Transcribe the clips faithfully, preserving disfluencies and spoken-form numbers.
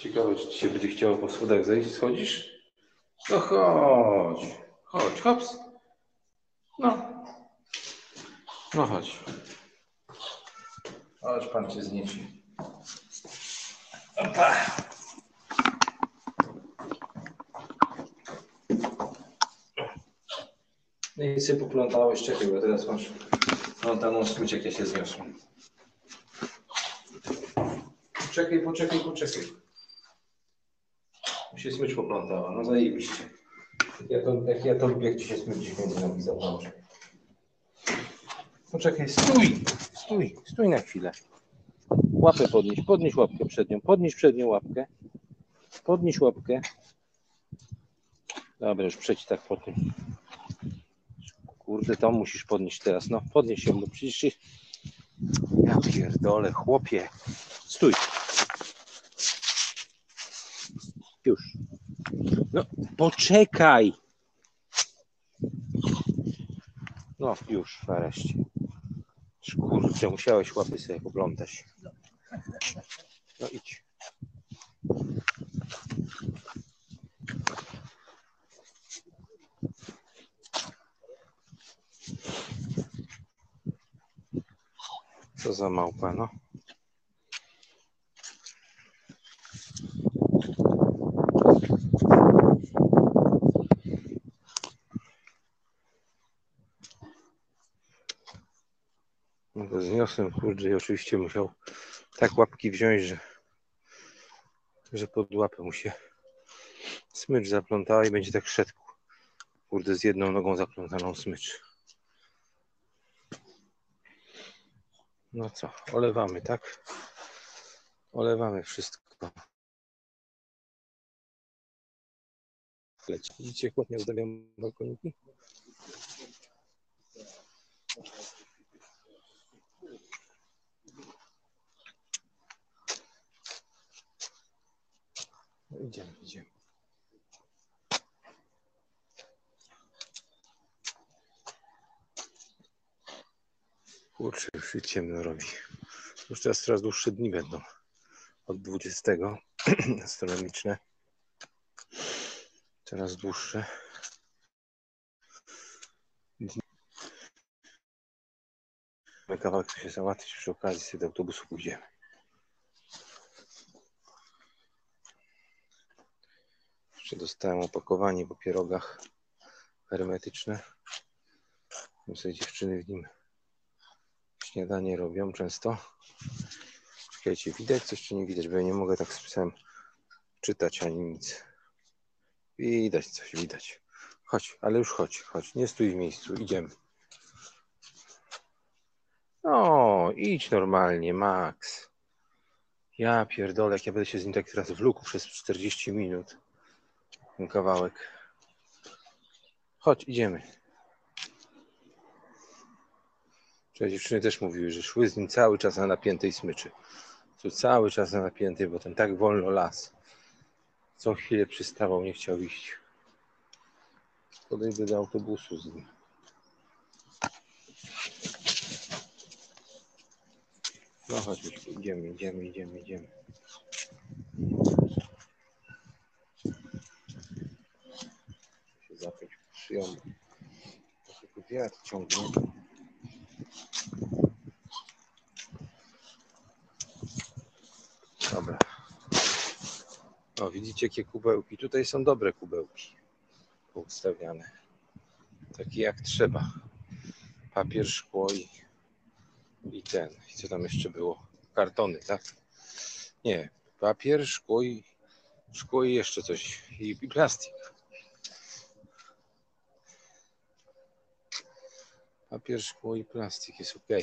Ciekawe, czy ci się będzie chciało po schodach zejść. Schodzisz? No chodź. Chodź, hops. No. No chodź. Chodź, pan cię zniesie. Opa. No i sobie poplątałeś, czekaj, bo teraz masz plątaną skróć, jak ja się zniosłem. Poczekaj, poczekaj, poczekaj. Mi się smycz poplątała, no zajebiście. Ja to, jak ja to lubię, jak ci się smycz gdzieś między nogi zaplącze. Poczekaj, stój! Stój, stój na chwilę. Łapę podnieś, podnieś łapkę przednią, podnieś przednią łapkę. Podnieś łapkę. Dobra, już przejść tak po tym. Kurde, to musisz podnieść teraz. No, podnieś się, bo przecież... Ja pierdolę, chłopie. Stój. Już. No, poczekaj. No, już, nareszcie. Kurczę, musiałeś łapy sobie poplątać. No idź. Co za małpa, no. No to zniosłem, kurde, i oczywiście musiał tak łapki wziąć, że, że pod łapę mu się smycz zaplątała i będzie tak szedł. Kurde, z jedną nogą zaplątaną smycz. No co, olewamy, tak? Olewamy wszystko. Leci. Widzicie, chłopnie zdawiam balkoniki? No idziemy, idziemy. Kurczę, już się ciemno robi. Już teraz coraz dłuższe dni będą. Od dwudziestego astronomiczne. Coraz dłuższe. Kawałek się załatwić, przy okazji sobie do autobusu pójdziemy. Jeszcze dostałem opakowanie po pierogach hermetyczne. Sobie dziewczyny w nim śniadanie robią często. Czekajcie, widać coś czy nie widać, bo ja nie mogę tak z psem czytać ani nic. Widać coś, widać. Chodź, ale już chodź, chodź, nie stój w miejscu, idziemy. No, idź normalnie, Max. Ja pierdolę, jak ja będę się z nim tak teraz wlókł przez czterdzieści minut. Ten kawałek. Chodź, idziemy. Cześć, dziewczyny też mówiły, że szły z nim cały czas na napiętej smyczy. Tu cały czas na napiętej, bo ten tak wolno las. Co chwilę przystawał, nie chciał iść. Podejdę do autobusu z nim. No chodź, idziemy, idziemy, idziemy, idziemy. Się zapiąć szyją. Tylko wiatr ciągnie. Dobra. O, widzicie jakie kubełki? Tutaj są dobre kubełki poustawiane. Takie jak trzeba. Papier, szkło i, i ten. I co tam jeszcze było? Kartony, tak? Nie. Papier, szkło i szkło i jeszcze coś. I, i plastik. Papier, szkło i plastik jest ok.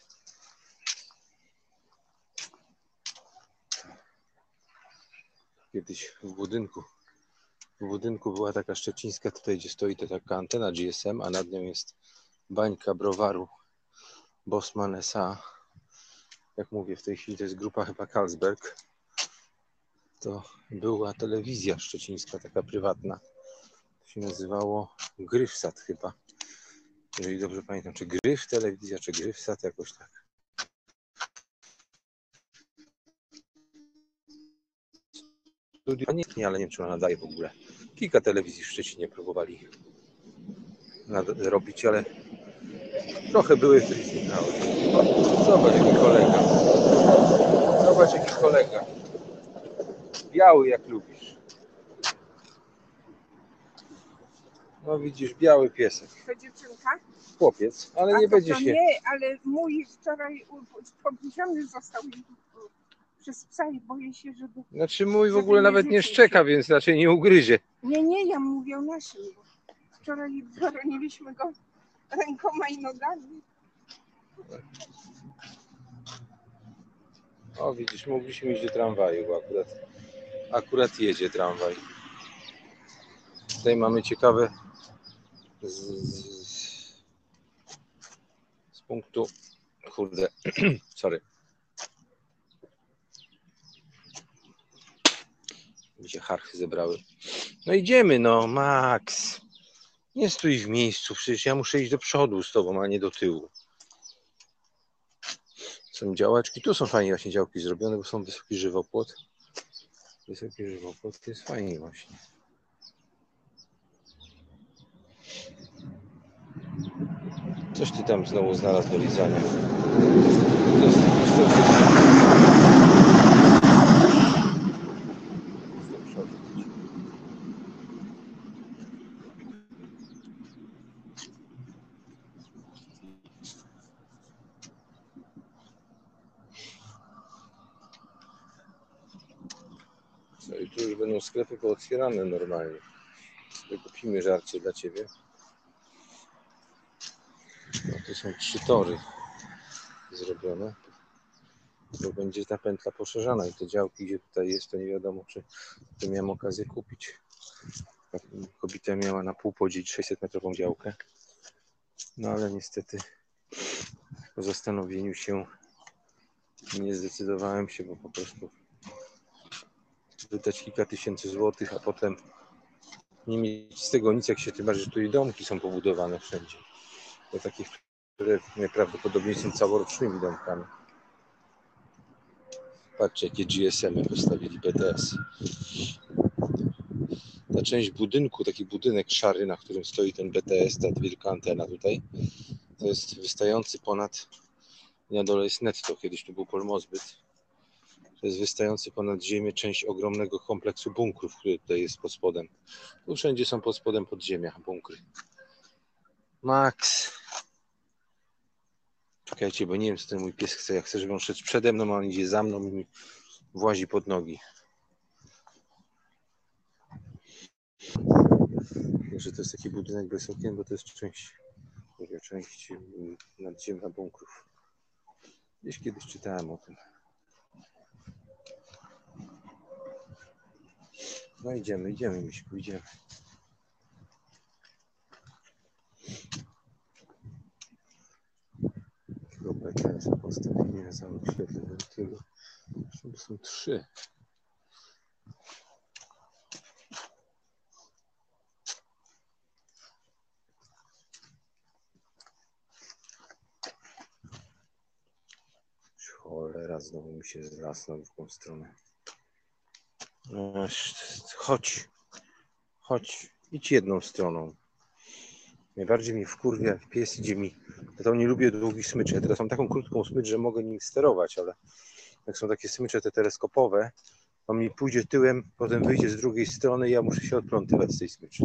Kiedyś w budynku w budynku była taka szczecińska, tutaj gdzie stoi to taka antena G S M, a nad nią jest bańka browaru Bosman S A. Jak mówię, w tej chwili to jest grupa chyba Carlsberg. To była telewizja szczecińska, taka prywatna. To się nazywało Gryfsat chyba. Jeżeli dobrze pamiętam, czy Gryf telewizja, czy Gryfsat, jakoś tak. studio, nie, nie, ale nie wiem, czy ona nadaje w ogóle. Kilka telewizji w Szczecinie próbowali robić, ale trochę były, które znikały. Zobacz, jaki kolega. Zobacz, jaki kolega. Biały, jak lubisz. No widzisz, biały piesek. To dziewczynka? Chłopiec, ale A nie to, będzie to się... nie, ale mój wczoraj podgryziony został przez psa i boję się, żeby... Znaczy mój w żeby ogóle nie nawet nie rzucił szczeka, się. więc raczej nie ugryzie. Nie, nie, ja mówię o naszym. Wczoraj broniliśmy go rękoma i nogami. O widzisz, mogliśmy iść do tramwaju, bo akurat, akurat jedzie tramwaj. Tutaj mamy ciekawe z, z, z punktu, kurde, sorry. Mi się harchy zebrały. No idziemy, no, Max. Nie stój w miejscu, przecież ja muszę iść do przodu z tobą, a nie do tyłu. Są działaczki, tu są fajnie właśnie działki zrobione, bo są wysoki żywopłot. Wysoki żywopłot to jest fajnie właśnie. Coś ty tam znowu znalazł do lizania. To jest, to jest... No i tu już będą sklepy pootwierane normalnie. Kupimy żarcie dla ciebie. No, to są trzy tory zrobione. Bo będzie ta pętla poszerzana i te działki, gdzie tutaj jest, to nie wiadomo, czy to miałem okazję kupić. Kobieta miała na pół podzielić sześćset metrową działkę. No ale niestety po zastanowieniu się nie zdecydowałem się, bo po prostu wydać kilka tysięcy złotych, a potem nie mieć z tego nic, jak się tym bardziej, że tu i domki są pobudowane wszędzie. To takie, które najprawdopodobniej są całorocznymi domkami. Patrzcie, jakie G S M-y postawili, B T S. Ta część budynku, taki budynek szary, na którym stoi ten B T S, ta wielka antena tutaj, to jest wystający ponad, na dole jest netto, kiedyś tu był Polmozbyt. To jest wystający ponad ziemię część ogromnego kompleksu bunkrów, który tutaj jest pod spodem. Tu wszędzie są pod spodem podziemia bunkry. Max. Czekajcie, bo nie wiem, co ten mój pies chce. Jak chce, żeby on szedł przede mną, a on idzie za mną i mi włazi pod nogi. Że to jest taki budynek bez okien, bo to jest część, mówię, część nadziemna bunkrów. Gdzieś kiedyś czytałem o tym. No idziemy, idziemy, Miśku, idziemy. Tego B T S postawili na całym świecie wielkiego. Zresztą to są trzy. Cholera, znowu mi się zlasnął w tą stronę. Chodź, chodź, idź jedną stroną. Najbardziej mi wkurwia, jak pies idzie mi, ja to nie lubię długich smyczy. Ja teraz mam taką krótką smycz, że mogę nim sterować, ale jak są takie smycze te teleskopowe, on mi pójdzie tyłem, potem wyjdzie z drugiej strony i ja muszę się odplątywać z tej smyczy.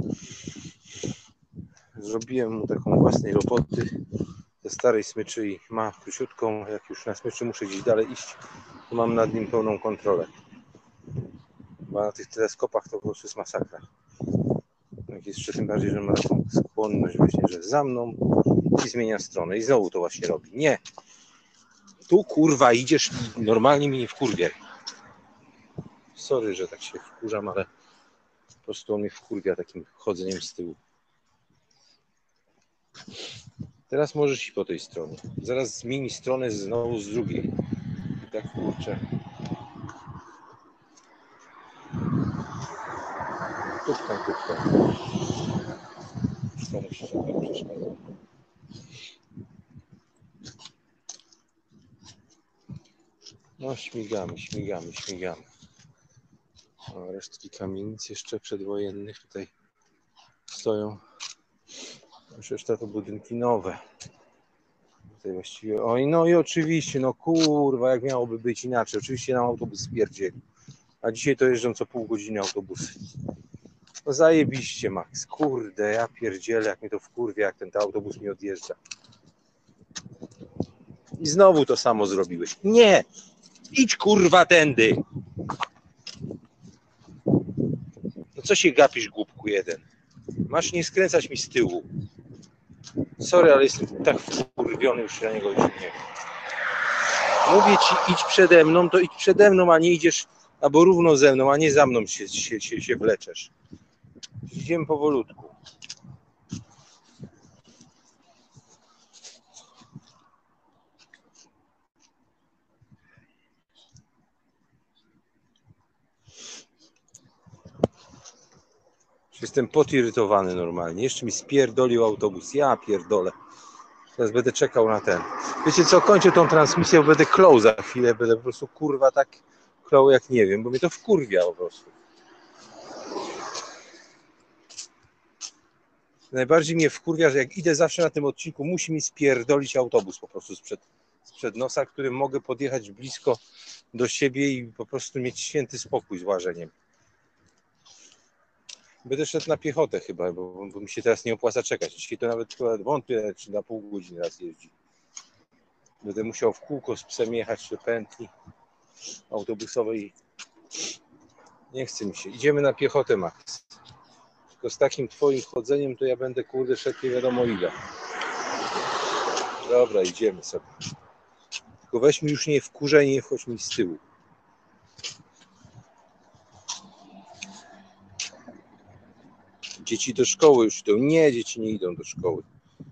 Zrobiłem mu taką własnej roboty ze starej smyczy i ma króciutką, jak już na smyczy muszę gdzieś dalej iść, to mam nad nim pełną kontrolę. Bo na tych teleskopach to po prostu jest masakra. Jak jeszcze tym bardziej, że ma taką skłonność właśnie, że za mną i zmienia stronę. I znowu to właśnie robi. Nie! Tu kurwa idziesz i normalnie mi nie wkurwiaj. Sorry, że tak się wkurzam, ale po prostu on mnie wkurwia takim chodzeniem z tyłu. Teraz możesz iść po tej stronie. Zaraz zmieni stronę znowu z drugiej. I tak kurczę. Tupkam, tupkam. Staram się, żeby nie przeszkadzał. No śmigamy, śmigamy, śmigamy. O, resztki kamienic jeszcze przedwojennych tutaj stoją. Już reszta to budynki nowe. Tutaj właściwie... Oj, no i oczywiście, no kurwa, jak miałoby być inaczej. Oczywiście nam autobus spierdzieli. A dzisiaj to jeżdżą co pół godziny autobusy. No zajebiście, Max. Kurde, ja pierdzielę, jak mnie to wkurwia, jak ten, ten autobus mi odjeżdża. I znowu to samo zrobiłeś. Nie! Idź kurwa tędy! No co się gapisz, głupku jeden? Masz nie skręcać mi z tyłu. Sorry, ale jestem tak wkurwiony już na niego. Już nie. Mówię ci, idź przede mną, to idź przede mną, a nie idziesz albo równo ze mną, a nie za mną się, się, się, się wleczesz. Idziemy powolutku. Jestem podirytowany normalnie. Jeszcze mi spierdolił autobus. Ja pierdolę. Teraz będę czekał na ten. Wiecie co, kończę tą transmisję, będę klął za chwilę. Będę po prostu kurwa tak klął jak nie wiem, bo mnie to wkurwia po prostu. Najbardziej mnie wkurwia, że jak idę zawsze na tym odcinku, musi mi spierdolić autobus po prostu sprzed, sprzed nosa, którym mogę podjechać blisko do siebie i po prostu mieć święty spokój z łażeniem. Będę szedł na piechotę chyba, bo, bo mi się teraz nie opłaca czekać. Dzisiaj to nawet wątpię, czy na pół godziny raz jeździ. Będę musiał w kółko z psem jechać do pętli autobusowej. Nie chce mi się. Idziemy na piechotę, Max. Tylko z takim twoim chodzeniem to ja będę kurde szedł nie wiadomo ile. Dobra, idziemy sobie. Tylko weź mi już nie wkurzaj, nie wchodź mi z tyłu. Dzieci do szkoły już idą. Nie, dzieci nie idą do szkoły.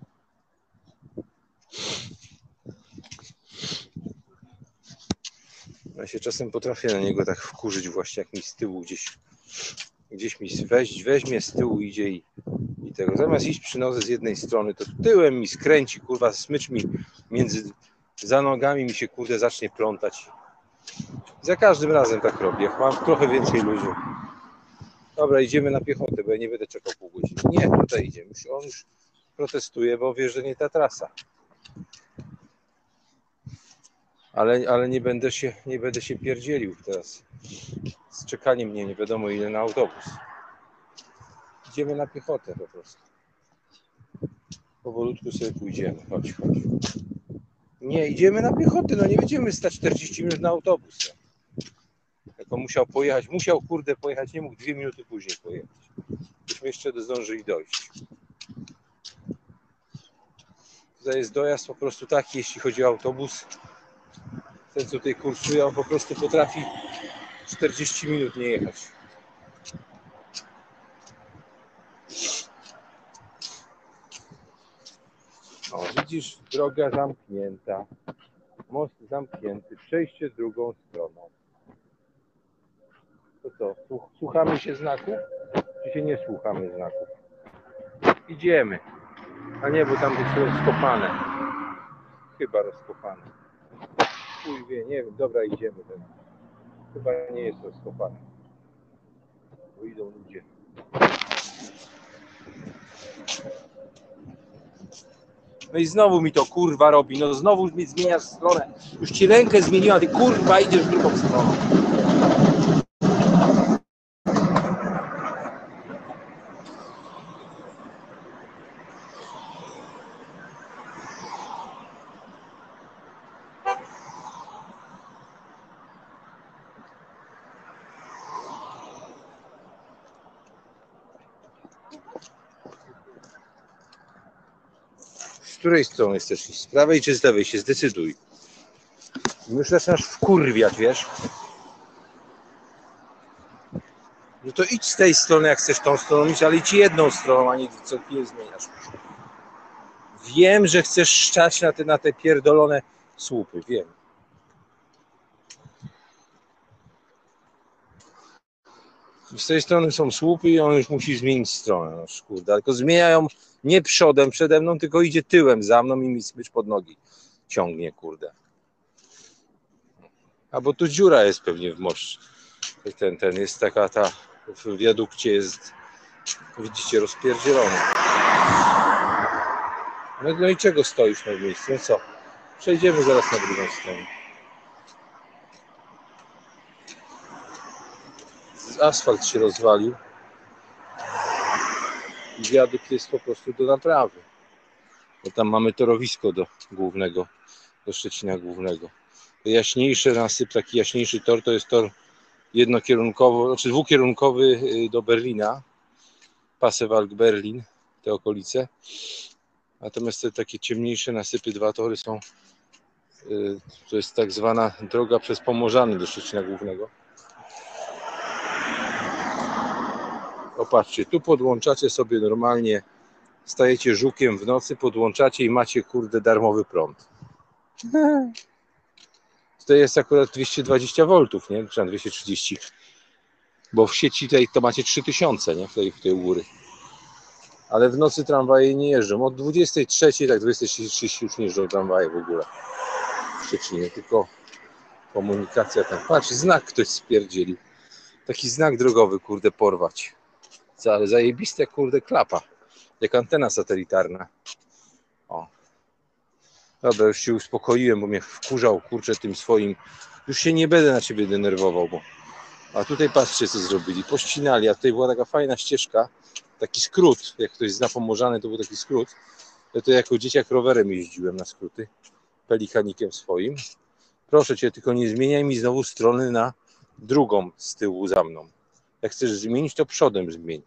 Ja się czasem potrafię na niego tak wkurzyć właśnie, jak mi z tyłu gdzieś gdzieś mi weź, weźmie z tyłu, idzie i, i tego. Zamiast iść przy nodze z jednej strony, to tyłem mi skręci, kurwa, smycz mi między za nogami mi się kurde zacznie plątać. Za każdym razem tak robię. Mam trochę więcej luzu. Dobra, idziemy na piechotę, bo ja nie będę czekał pół godziny. Nie, tutaj idziemy. On już protestuje, bo wie, że nie ta trasa. Ale, ale nie będę się, nie będę się pierdzielił teraz z czekaniem mnie nie wiadomo ile na autobus. Idziemy na piechotę po prostu. Powolutku sobie pójdziemy. Chodź, chodź. Nie, idziemy na piechotę, no nie będziemy stać czterdzieści minut na autobus. Jak on musiał pojechać, musiał kurde pojechać, nie mógł dwie minuty później pojechać. Byśmy jeszcze zdążyli dojść. Tutaj jest dojazd po prostu taki, jeśli chodzi o autobus. Ten, co tutaj kursuje, on po prostu potrafi czterdzieści minut nie jechać. O, widzisz, droga zamknięta. Most zamknięty. Przejście drugą stroną. To co, słuchamy się znaków? Czy się nie słuchamy znaków? Idziemy. A nie, bo tam jest rozkopane. Chyba rozkopane. Chuj wie, nie wiem, dobra, idziemy teraz. Chyba nie jest rozkopane. Bo idą ludzie. No i znowu mi to kurwa robi, no znowu mi zmieniasz stronę. Już ci rękę zmieniła, ty kurwa idziesz w drugą stronę. Z której strony chcesz iść? Z prawej czy z lewej? Się zdecyduj. Już zaczynasz wkurwiać, wiesz? No to idź z tej strony, jak chcesz tą stroną iść, ale idź jedną stroną, a nie co chwilę zmieniasz. Wiem, że chcesz szczać na te, na te pierdolone słupy, wiem. Z tej strony są słupy i on już musi zmienić stronę. No kurde, tylko zmieniają nie przodem przede mną, tylko idzie tyłem za mną i mi smycz pod nogi ciągnie, kurde. A bo tu dziura jest pewnie w moście. Ten, ten jest taka ta, w wiadukcie jest, widzicie, rozpierdzielony. No, no i czego stoisz na miejscu? No co? Przejdziemy zaraz na drugą stronę. Asfalt się rozwalił i wiadukt jest po prostu do naprawy. Bo tam mamy torowisko do głównego, do Szczecina głównego. Jaśniejszy nasyp, taki jaśniejszy tor to jest tor jednokierunkowy, znaczy dwukierunkowy do Berlina. Pasewalk, Berlin, te okolice. Natomiast te takie ciemniejsze nasypy, dwa tory są, to jest tak zwana droga przez Pomorzany do Szczecina głównego. Popatrzcie, tu podłączacie sobie normalnie, stajecie żukiem w nocy, podłączacie i macie kurde darmowy prąd. To jest akurat dwieście dwadzieścia woltów, nie? Czy dwieście trzydzieści. Bo w sieci tej to macie trzy tysiące, nie? W tej, w tej u góry. Ale w nocy tramwaje nie jeżdżą. Od dwudziestej trzeciej, tak dwudziestej trzydzieści już nie jeżdżą tramwaje w ogóle. W Szczecinie, tylko komunikacja tam. Patrz, znak ktoś spierdzielił. Taki znak drogowy, kurde, porwać. Ale zajebiste, kurde, klapa. Jak antena satelitarna. O. Dobra, już się uspokoiłem, bo mnie wkurzał, kurczę, tym swoim. Już się nie będę na ciebie denerwował, bo... A tutaj patrzcie, co zrobili. Pościnali, a tutaj była taka fajna ścieżka. Taki skrót, jak ktoś zna Pomorzany, to był taki skrót. Ja to jako dzieciak rowerem jeździłem na skróty. Pelikanikiem swoim. Proszę cię, tylko nie zmieniaj mi znowu strony na drugą z tyłu za mną. Jak chcesz zmienić, to przodem zmień.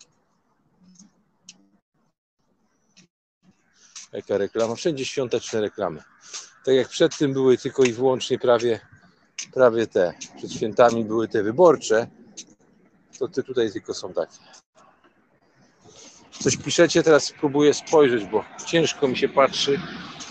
Jaka reklama? Wszędzie świąteczne reklamy. Tak jak przed tym były tylko i wyłącznie prawie, prawie te. Przed świętami były te wyborcze, to te tutaj tylko są takie. Coś piszecie, teraz spróbuję spojrzeć, bo ciężko mi się patrzy.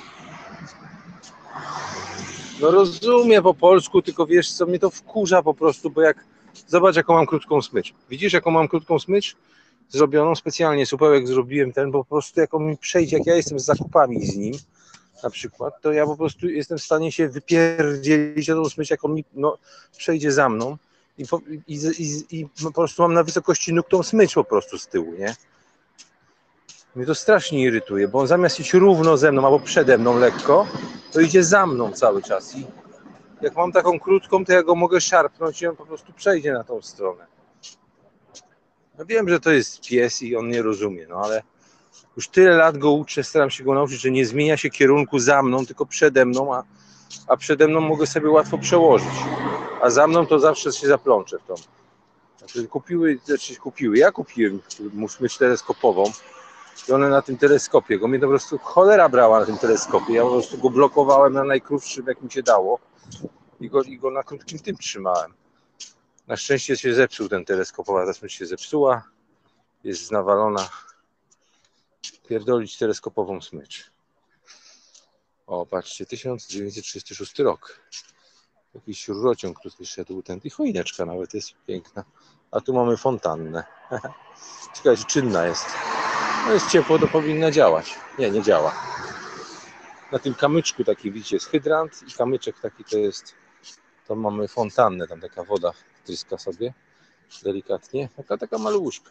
No rozumiem po polsku, tylko wiesz co, mnie to wkurza po prostu, bo jak... Zobacz, jaką mam krótką smycz. Widzisz, jaką mam krótką smycz? Zrobioną specjalnie, supełek zrobiłem ten, bo po prostu jak on mi przejdzie, jak ja jestem z zakupami z nim, na przykład, to ja po prostu jestem w stanie się wypierdzielić o tą smycz, jak on mi no, przejdzie za mną i po, i, i, i po prostu mam na wysokości nóg tą smycz po prostu z tyłu, nie? Mnie to strasznie irytuje, bo on zamiast iść równo ze mną albo przede mną lekko, to idzie za mną cały czas i jak mam taką krótką, to ja go mogę szarpnąć i on po prostu przejdzie na tą stronę. No wiem, że to jest pies i on nie rozumie, no ale już tyle lat go uczę, staram się go nauczyć, że nie zmienia się kierunku za mną, tylko przede mną, a, a przede mną mogę sobie łatwo przełożyć, a za mną to zawsze się zaplączę w tą. Znaczy kupiły, znaczy kupiły, ja kupiłem mu smycz teleskopową i one na tym teleskopie, go mnie po prostu cholera brała na tym teleskopie, ja po prostu go blokowałem na najkrótszym, jak mi się dało i go, i go na krótkim tym trzymałem. Na szczęście się zepsuł ten teleskopowa, ta smycz się zepsuła, jest nawalona. Pierdolić teleskopową smycz. O, patrzcie, tysiąc dziewięćset trzydziesty szósty rok. Jakiś rurociąg tutaj szedł, ten i choineczka nawet jest piękna. A tu mamy fontannę. Ciekawe, czy czynna jest. No jest ciepło, to powinna działać. Nie, nie działa. Na tym kamyczku taki, widzicie, jest hydrant i kamyczek taki to jest, to mamy fontannę, tam taka woda tryska sobie delikatnie. Taka, taka maluszka.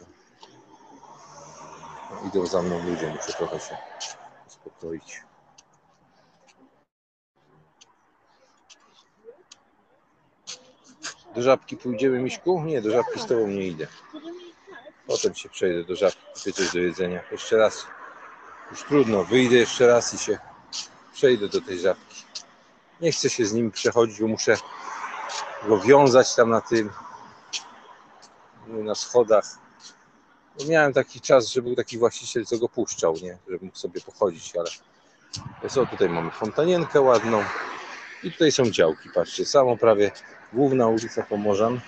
No, idą za mną ludzie, muszę trochę się uspokoić. Do Żabki pójdziemy, Miśku? Nie, do Żabki z tobą nie idę. Potem się przejdę do Żabki, kupię coś do jedzenia. Jeszcze raz. Już trudno, wyjdę jeszcze raz i się przejdę do tej Żabki. Nie chcę się z nim przechodzić, bo muszę go wiązać tam na tym, na schodach. Bo miałem taki czas, że był taki właściciel, co go puszczał, nie? Żeby mógł sobie pochodzić, ale co, tutaj mamy fontanienkę ładną i tutaj są działki, patrzcie, samo prawie główna ulica Pomorzan,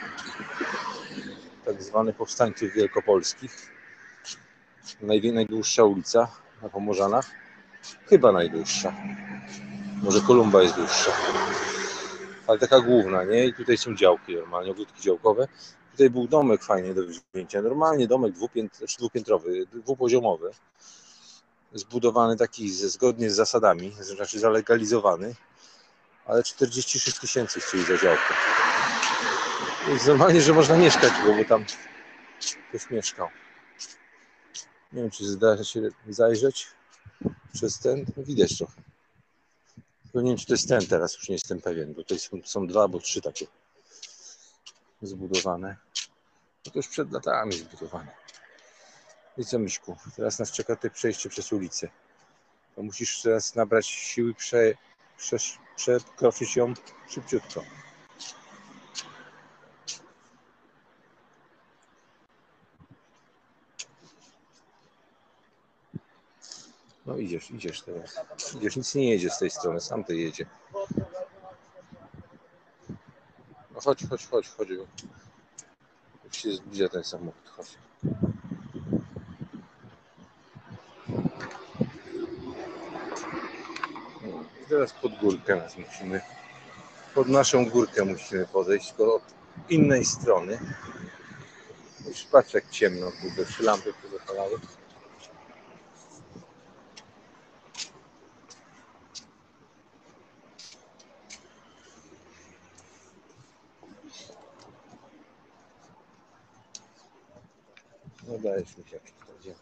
tak zwany Powstańców Wielkopolskich, Naj, najdłuższa ulica na Pomorzanach, chyba najdłuższa, może Kolumba jest dłuższa, ale taka główna, nie? I tutaj są działki normalnie, ogródki działkowe. Tutaj był domek fajny do wzięcia, normalnie domek dwupięt, dwupiętrowy, dwupoziomowy, zbudowany taki ze, zgodnie z zasadami, znaczy zalegalizowany, ale czterdzieści sześć tysięcy chcieli za działkę. Jest normalnie, że można mieszkać, bo tam ktoś mieszkał. Nie wiem, czy zda się zajrzeć przez ten. No widać trochę. Tylko nie wiem, czy to jest ten teraz, już nie jestem pewien, bo tutaj są, są dwa albo trzy takie zbudowane. No to już przed latami zbudowane. I co, Miśku? Teraz nas czeka tutaj przejście przez ulicę. To musisz teraz nabrać siły, prze, prze, przekroczyć ją szybciutko. No idziesz, idziesz teraz. Idziesz, nic nie jedzie z tej strony, sam to jedzie. No chodź, chodź, chodź, chodź. Już się zbliża ten samochód, chodź. No, teraz pod górkę nas musimy, pod naszą górkę musimy podejść, tylko od innej strony. Już patrz jak ciemno, kurde, trzy lampy pozapalały. No dajesz mi się jak będzie.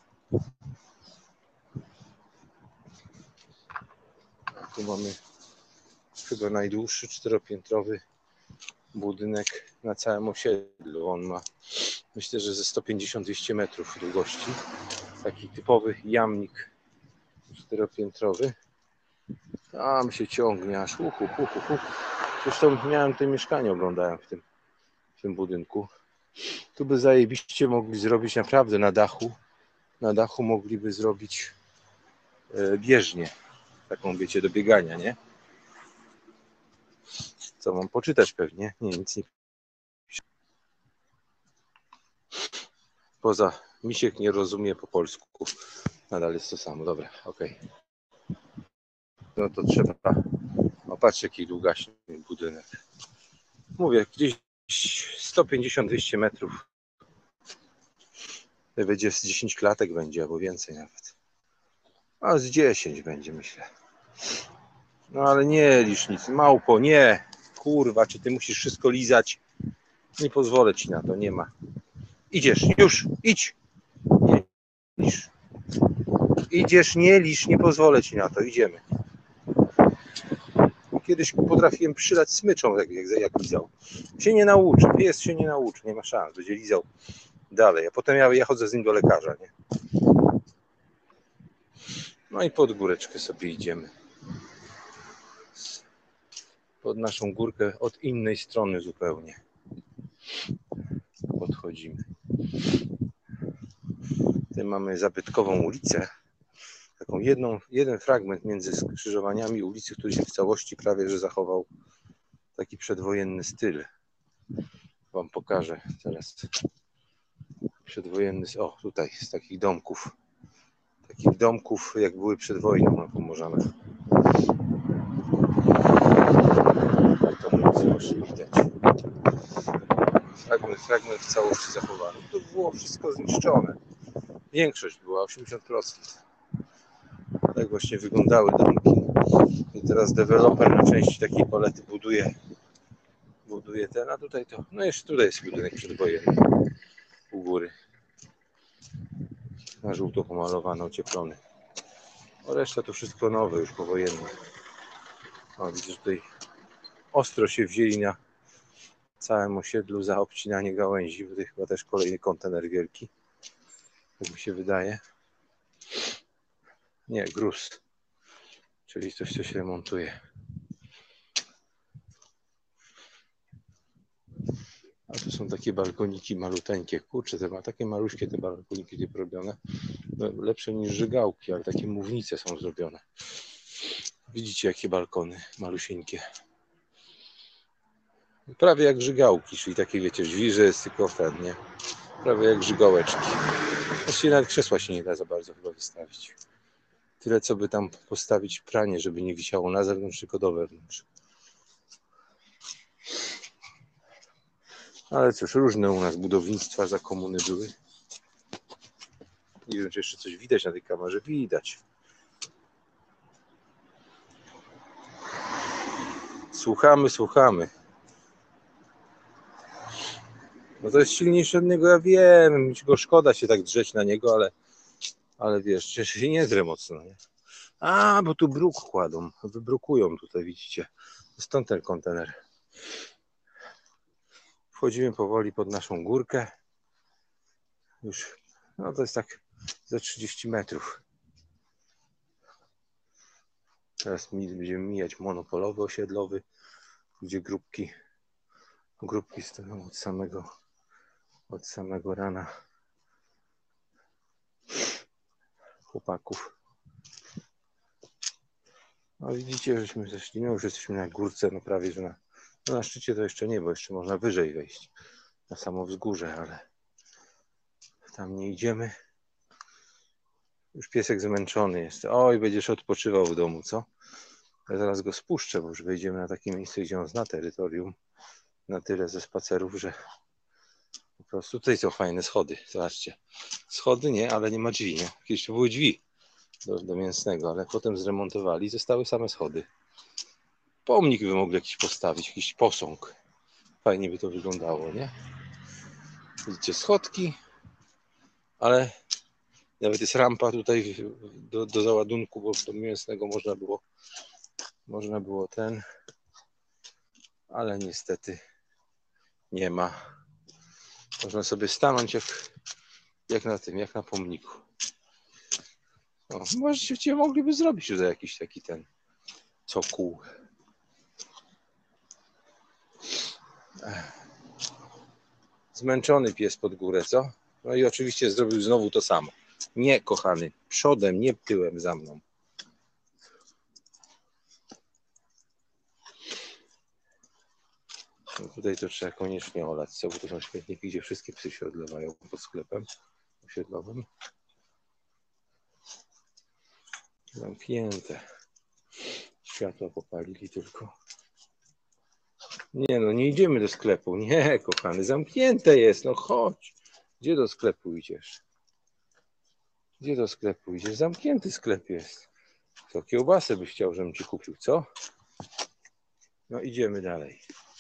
Tu mamy chyba najdłuższy czteropiętrowy budynek na całym osiedlu. On ma, myślę, że ze sto pięćdziesiąt do dwiestu metrów długości. Taki typowy jamnik czteropiętrowy. Tam się ciągnie aż uchu, uchu, uchu. Zresztą miałem tutaj mieszkanie, oglądałem w tym, w tym budynku. Tu by zajebiście mogli zrobić naprawdę na dachu. Na dachu mogliby zrobić e, bieżnię. Taką, wiecie, do biegania, nie? Co mam poczytać pewnie? Nie, nic nie. Poza Misiek nie rozumie po polsku. Nadal jest to samo. Dobra, okej. Okay. No to trzeba. O, patrz jaki długaśny budynek. Mówię, gdzieś sto pięćdziesiąt do dwiestu metrów. Będzie z dziesięć klatek będzie, albo więcej nawet. A z dziesięć będzie, myślę. No ale nie licz nic. Małpo, nie. Kurwa, czy ty musisz wszystko lizać? Nie pozwolę ci na to, nie ma. Idziesz, już, idź. Nie licz. Idziesz, nie licz, nie pozwolę ci na to, idziemy. Kiedyś potrafiłem przylać smyczą, jak, jak, jak lizał. Się nie nauczy, pies się nie nauczy, nie ma szans, będzie lizał dalej. A potem ja, ja chodzę z nim do lekarza, nie? No i pod góreczkę sobie idziemy. Pod naszą górkę od innej strony zupełnie. Podchodzimy. Tutaj mamy zabytkową ulicę. Taką jedną, jeden fragment między skrzyżowaniami ulicy, który się w całości prawie że zachował taki przedwojenny styl. Wam pokażę teraz. Przedwojenny, o tutaj z takich domków. Takich domków jak były przed wojną na Pomorzanach. Tak to może widać. Fragment, fragment w całości zachowany. To było wszystko zniszczone. Większość była, osiemdziesiąt procent. Tak właśnie wyglądały domki. I teraz deweloper na części takiej palety buduje buduje ten, a tutaj to, no jeszcze tutaj jest budynek przedwojenny u góry. Na żółto pomalowany, ocieplony. A reszta to wszystko nowe, już powojenne. O, widzę, że tutaj ostro się wzięli na całym osiedlu za obcinanie gałęzi. Tutaj chyba też kolejny kontener wielki. Tak mi się wydaje. Nie, gruz. Czyli coś, co się remontuje. A tu są takie balkoniki maluteńkie. Kurczę, te ma takie maluśkie te balkoniki tutaj robione. No, lepsze niż żygałki, ale takie mównice są zrobione. Widzicie jakie balkony malusieńkie. Prawie jak żygałki, czyli takie wiecie, żwirze jest tylko ten, nie? Prawie jak żygałeczki. Właściwie nawet krzesła się nie da za bardzo chyba wystawić. Tyle co by tam postawić pranie, żeby nie wisiało na zewnątrz, tylko do wewnątrz. Ale cóż, różne u nas budownictwa za komuny były. Nie wiem, czy jeszcze coś widać na tej kamerze. Widać. Słuchamy, słuchamy. No to jest silniejszy od niego, ja wiem, mi go szkoda się tak drzeć na niego, ale, ale wiesz, się nie drę mocno, nie? A, bo tu bruk kładą, wybrukują tutaj, widzicie. Stąd ten kontener. Wchodzimy powoli pod naszą górkę. Już, no to jest tak za trzydzieści metrów. Teraz będziemy mijać monopolowy osiedlowy, gdzie grupki, grupki stoją od samego, od samego rana. Chłopaków. No widzicie, żeśmy zeszli, no już jesteśmy na górce, no prawie, że na, no na szczycie to jeszcze nie, bo jeszcze można wyżej wejść, na samo wzgórze, ale tam nie idziemy. Już piesek zmęczony jest. Oj, będziesz odpoczywał w domu, co? Ja zaraz go spuszczę, bo już wejdziemy na takie miejsce, gdzie on zna terytorium na tyle ze spacerów, że po prostu tutaj są fajne schody, zobaczcie. Schody nie, ale nie ma drzwi, nie? Kiedyś to były drzwi do, do mięsnego, ale potem zremontowali, zostały same schody. Pomnik by mogli jakiś postawić, jakiś posąg. Fajnie by to wyglądało, nie? Widzicie, schodki, ale nawet jest rampa tutaj do, do załadunku, bo do mięsnego można było można było ten, ale niestety nie ma. Można sobie stanąć jak, jak na tym, jak na pomniku. O, możecie mogliby zrobić tutaj jakiś taki ten cokół. Zmęczony pies pod górę, co? No i oczywiście zrobił znowu to samo. Nie, kochany, przodem, nie tyłem za mną. No tutaj to trzeba koniecznie olać, co? Bo to są śmietniki, gdzie wszystkie psy się odlewają pod sklepem osiedlowym. Zamknięte. Światła popalili tylko. Nie no, nie idziemy do sklepu. Nie, kochany, zamknięte jest. No chodź. Gdzie do sklepu idziesz? Gdzie do sklepu idziesz? Zamknięty sklep jest. To kiełbasę byś chciał, żebym ci kupił, co? No idziemy dalej.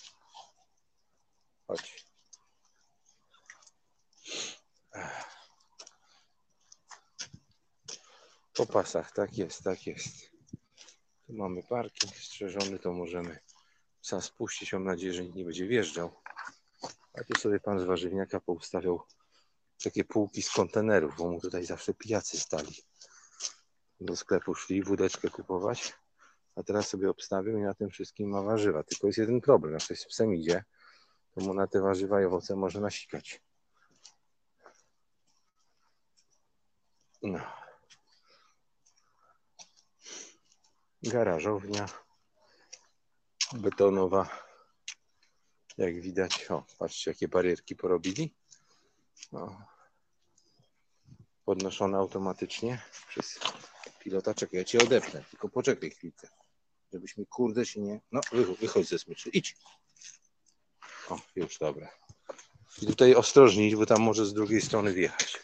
Chodź. Po pasach, tak jest, tak jest. Tu mamy parking strzeżony, to możemy psa spuścić. Mam nadzieję, że nikt nie będzie wjeżdżał. A tu sobie pan z warzywniaka poustawiał takie półki z kontenerów, bo mu tutaj zawsze pijacy stali. Do sklepu szli wódeczkę kupować, a teraz sobie obstawił i na tym wszystkim ma warzywa. Tylko jest jeden problem, jak ktoś z psem idzie, to mu na te warzywa i owoce może nasikać. No. Garażownia betonowa. Jak widać, o, patrzcie, jakie barierki porobili. No. Podnoszone automatycznie przez pilota. Czekaj, ja cię odepnę, tylko poczekaj chwilkę. Żebyś mi kurde się nie... No, wychodź ze smyczy, idź. O, już, dobra. I tutaj ostrożniej, bo tam może z drugiej strony wjechać.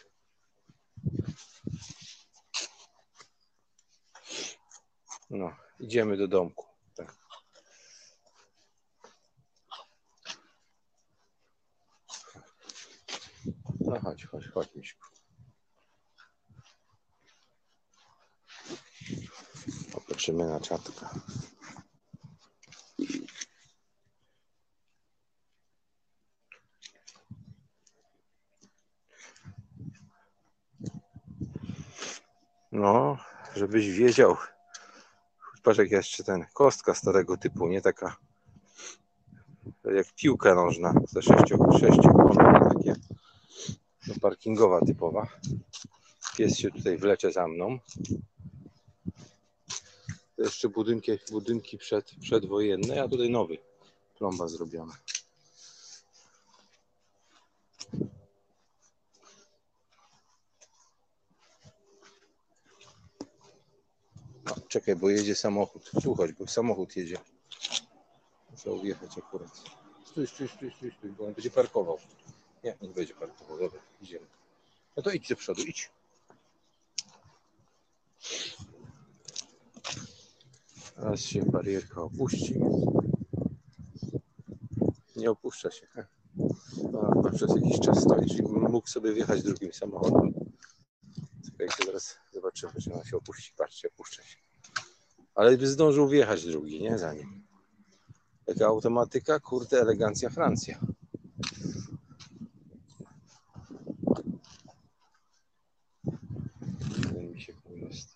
No, idziemy do domku. Tak. No chodź, chodź, chodź, Miśku. Popatrzymy na czapkę. No, żebyś wiedział. Patrz, jak jeszcze ten kostka starego typu, nie taka jak piłka nożna ze sześciokolorowe takie. No, parkingowa typowa. Pies się tutaj wlecze za mną. To jeszcze budynki, budynki przed, przedwojenne, a tutaj nowy. Plomba zrobiona. No, czekaj, bo jedzie samochód. Tu chodź, bo samochód jedzie. Muszę wjechać akurat. Stój, stój, stój, stój, stój, bo on będzie parkował. Nie, nie będzie parkował. Dobra, idziemy. No to idź do przodu, idź. Teraz się barierka opuści. Nie opuszcza się. A, przez jakiś czas stoi, czyli mógł sobie wjechać drugim samochodem. Czekajcie, zaraz zobaczymy, czy on się opuści. Patrzcie, opuszcza się. Ale by zdążył wjechać drugi, nie? Za nim. Taka automatyka, kurde, elegancja Francja. Ten mi się jest.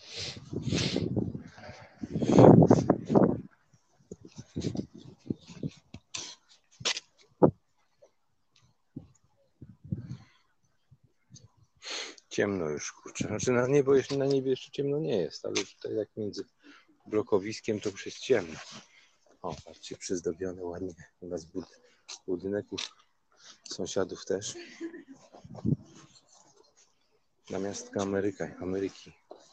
Ciemno już, kurczę. Znaczy na niebo jeszcze, na niebie jeszcze ciemno nie jest, ale tutaj jak między blokowiskiem to już jest ciemno. O, patrzcie, przyzdobione ładnie u nas bud budynek, u sąsiadów też. Namiastka Ameryka, Ameryki.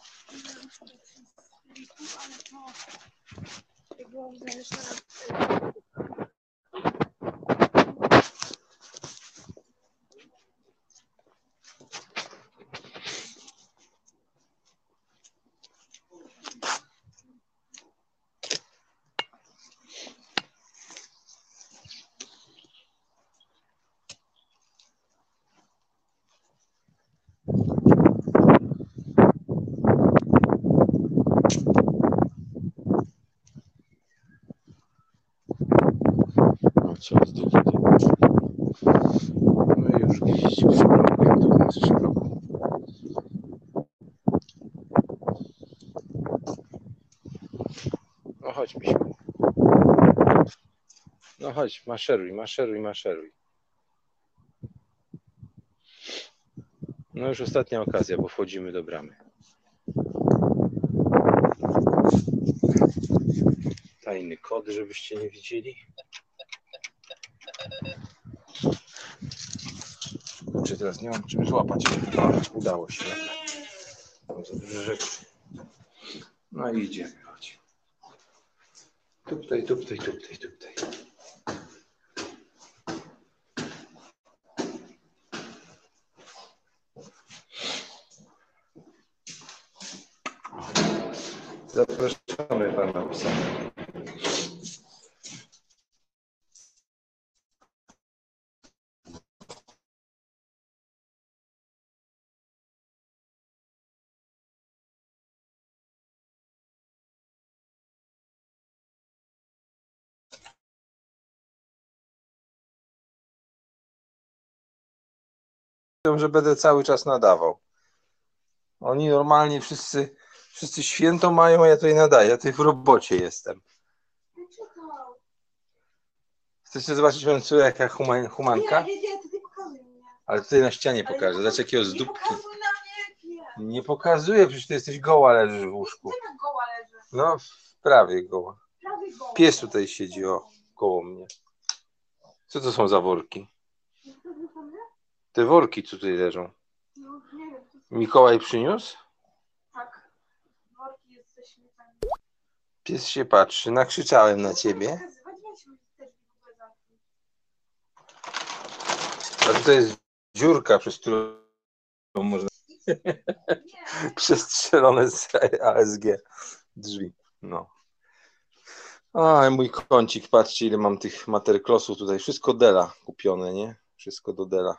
Coraz drugi no i już gdzieś w roku, jak to nas w roku. No chodź, Misiu. No chodź, maszeruj, maszeruj, maszeruj. No już ostatnia okazja, bo wchodzimy do bramy. Tajny kod, żebyście nie widzieli. Czy teraz nie mam czym złapać? Udało się. Mam za dużo rzeczy. No i idziemy, chodź. Tuptaj, tuptaj, tuptaj, tuptaj. Zapraszamy pana psa. Że będę cały czas nadawał. Oni normalnie wszyscy, wszyscy święto mają, a ja tutaj nadaję. Ja tutaj w robocie jestem. Chcecie zobaczyć moją córę, jaka human, humanka? Nie, nie, nie, ty nie pokazuj mnie. Ale tutaj na ścianie pokażę. Zobacz jakiego z Nie dupki. pokazuj na mnie, nie. Nie pokazuję, przecież ty jesteś goła, leżysz w łóżku. Ty tak goła leży. No, prawie goła. Prawie goła. Pies tutaj siedzi o, koło mnie. Co to są za worki? Te worki co tutaj leżą. No, nie wiem. Mikołaj przyniósł? Tak. Worki jest ze śmietami. Pies się patrzy, nakrzyczałem na ciebie. A tutaj jest dziurka, przez którą można... Przestrzelone z A S G drzwi. No. A mój kącik, patrzcie ile mam tych materklosów tutaj. Wszystko Dela kupione, nie? Wszystko do Dela.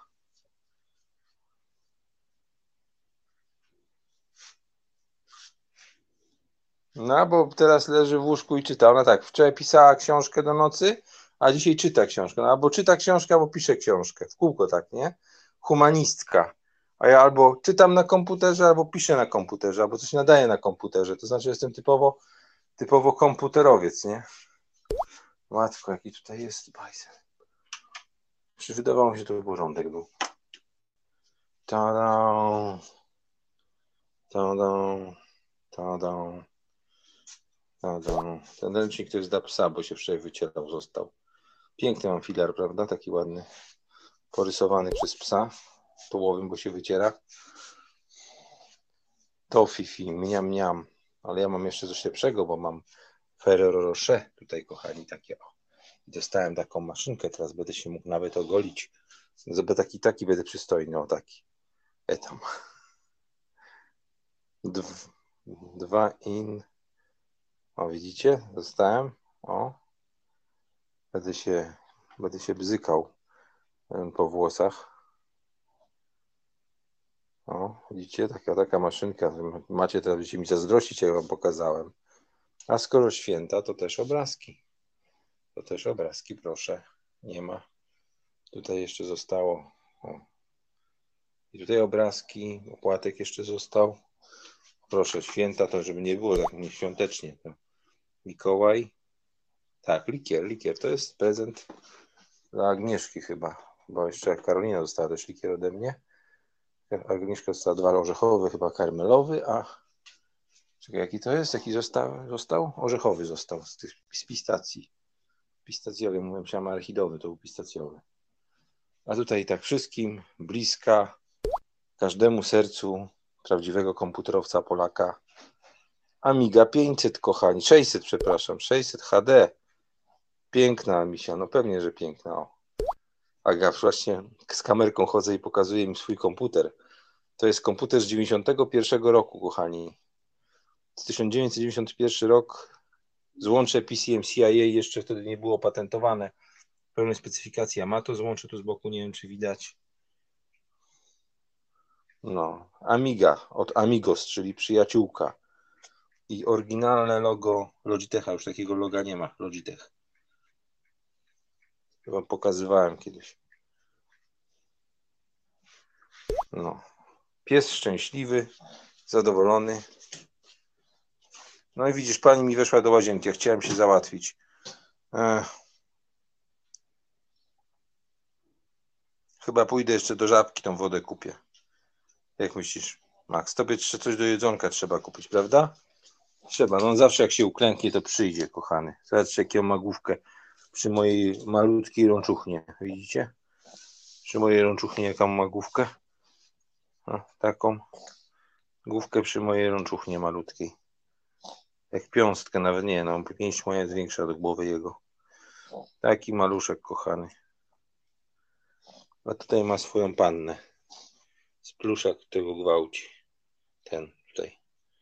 No, bo teraz leży w łóżku i czyta. Ona tak, wczoraj pisała książkę do nocy, a dzisiaj czyta książkę. No, albo czyta książkę, albo pisze książkę. W kółko tak, nie? Humanistka. A ja albo czytam na komputerze, albo piszę na komputerze, albo coś nadaję na komputerze. To znaczy jestem typowo, typowo komputerowiec, nie? Matko, jaki tutaj jest bajzel. Czy wydawało mi się, że to porządek był. Tada! Tada! Tada! Tada! Ten ręcznik to jest dla psa, bo się wczoraj wycierał, został. Piękny mam filar, prawda? Taki ładny. Porysowany przez psa. Połowym, bo się wyciera. To Fifi, mniam, mniam. Ale ja mam jeszcze coś lepszego, bo mam Ferrero Rocher. Tutaj, kochani, takie o. Dostałem taką maszynkę, teraz będę się mógł nawet ogolić. Żeby taki, taki będę przystojny, o taki. E tam. Dw, dwa in. O, widzicie? Dostałem. O. Będę się, będę się bzykał. po włosach. O, widzicie, taka, taka maszynka. Macie teraz, będziecie mi zazdrościć, jak wam pokazałem. A skoro święta, to też obrazki. To też obrazki, proszę. Nie ma. Tutaj jeszcze zostało. O. I tutaj obrazki, opłatek jeszcze został. Proszę, święta, to żeby nie było tak nieświątecznie. To Mikołaj. Tak, likier, likier. To jest prezent dla Agnieszki chyba. Bo jeszcze Karolina dostała też likier ode mnie. Agnieszka dostała dwa orzechowy, chyba karmelowy, a czekaj, jaki to jest? Jaki został? został? Orzechowy został z tych z pistacji. Pistacjowy, mówiłem, myślałem archidowy, to był pistacjowy. A tutaj tak wszystkim bliska, każdemu sercu prawdziwego komputerowca Polaka. Amiga pięćset, kochani, sześćset, przepraszam, sześćset H D. Piękna misia, no pewnie, że piękna. O. Aga, właśnie z kamerką chodzę i pokazuję im swój komputer. To jest komputer z dziewięćdziesiątego pierwszego roku, kochani. Z tysiąc dziewięćset dziewięćdziesiąty pierwszy rok. Złącze P C M C I A jeszcze wtedy nie było patentowane. Pełne specyfikacja ma to złącze tu z boku, nie wiem czy widać. No, Amiga od Amigos, czyli przyjaciółka. I oryginalne logo Logitecha, już takiego loga nie ma, Logitech. Wam pokazywałem kiedyś. No. Pies szczęśliwy, zadowolony. No i widzisz, pani mi weszła do łazienki, chciałem się załatwić. Ech. Chyba pójdę jeszcze do Żabki, tą wodę kupię. Jak myślisz, Max? Tobie jeszcze coś do jedzonka trzeba kupić, prawda? Trzeba, no on zawsze jak się uklęknie, to przyjdzie, kochany. Zobaczcie, jaką ma główkę przy mojej malutkiej rączuchnie. Widzicie? Przy mojej rączuchnie jaką ma główkę? No, taką główkę przy mojej rączuchnie malutkiej. Jak piąstkę, nawet nie, no pięść moja jest większa od głowy jego. Taki maluszek, kochany. A tutaj ma swoją pannę. Z plusza, którego gwałci. Ten tutaj.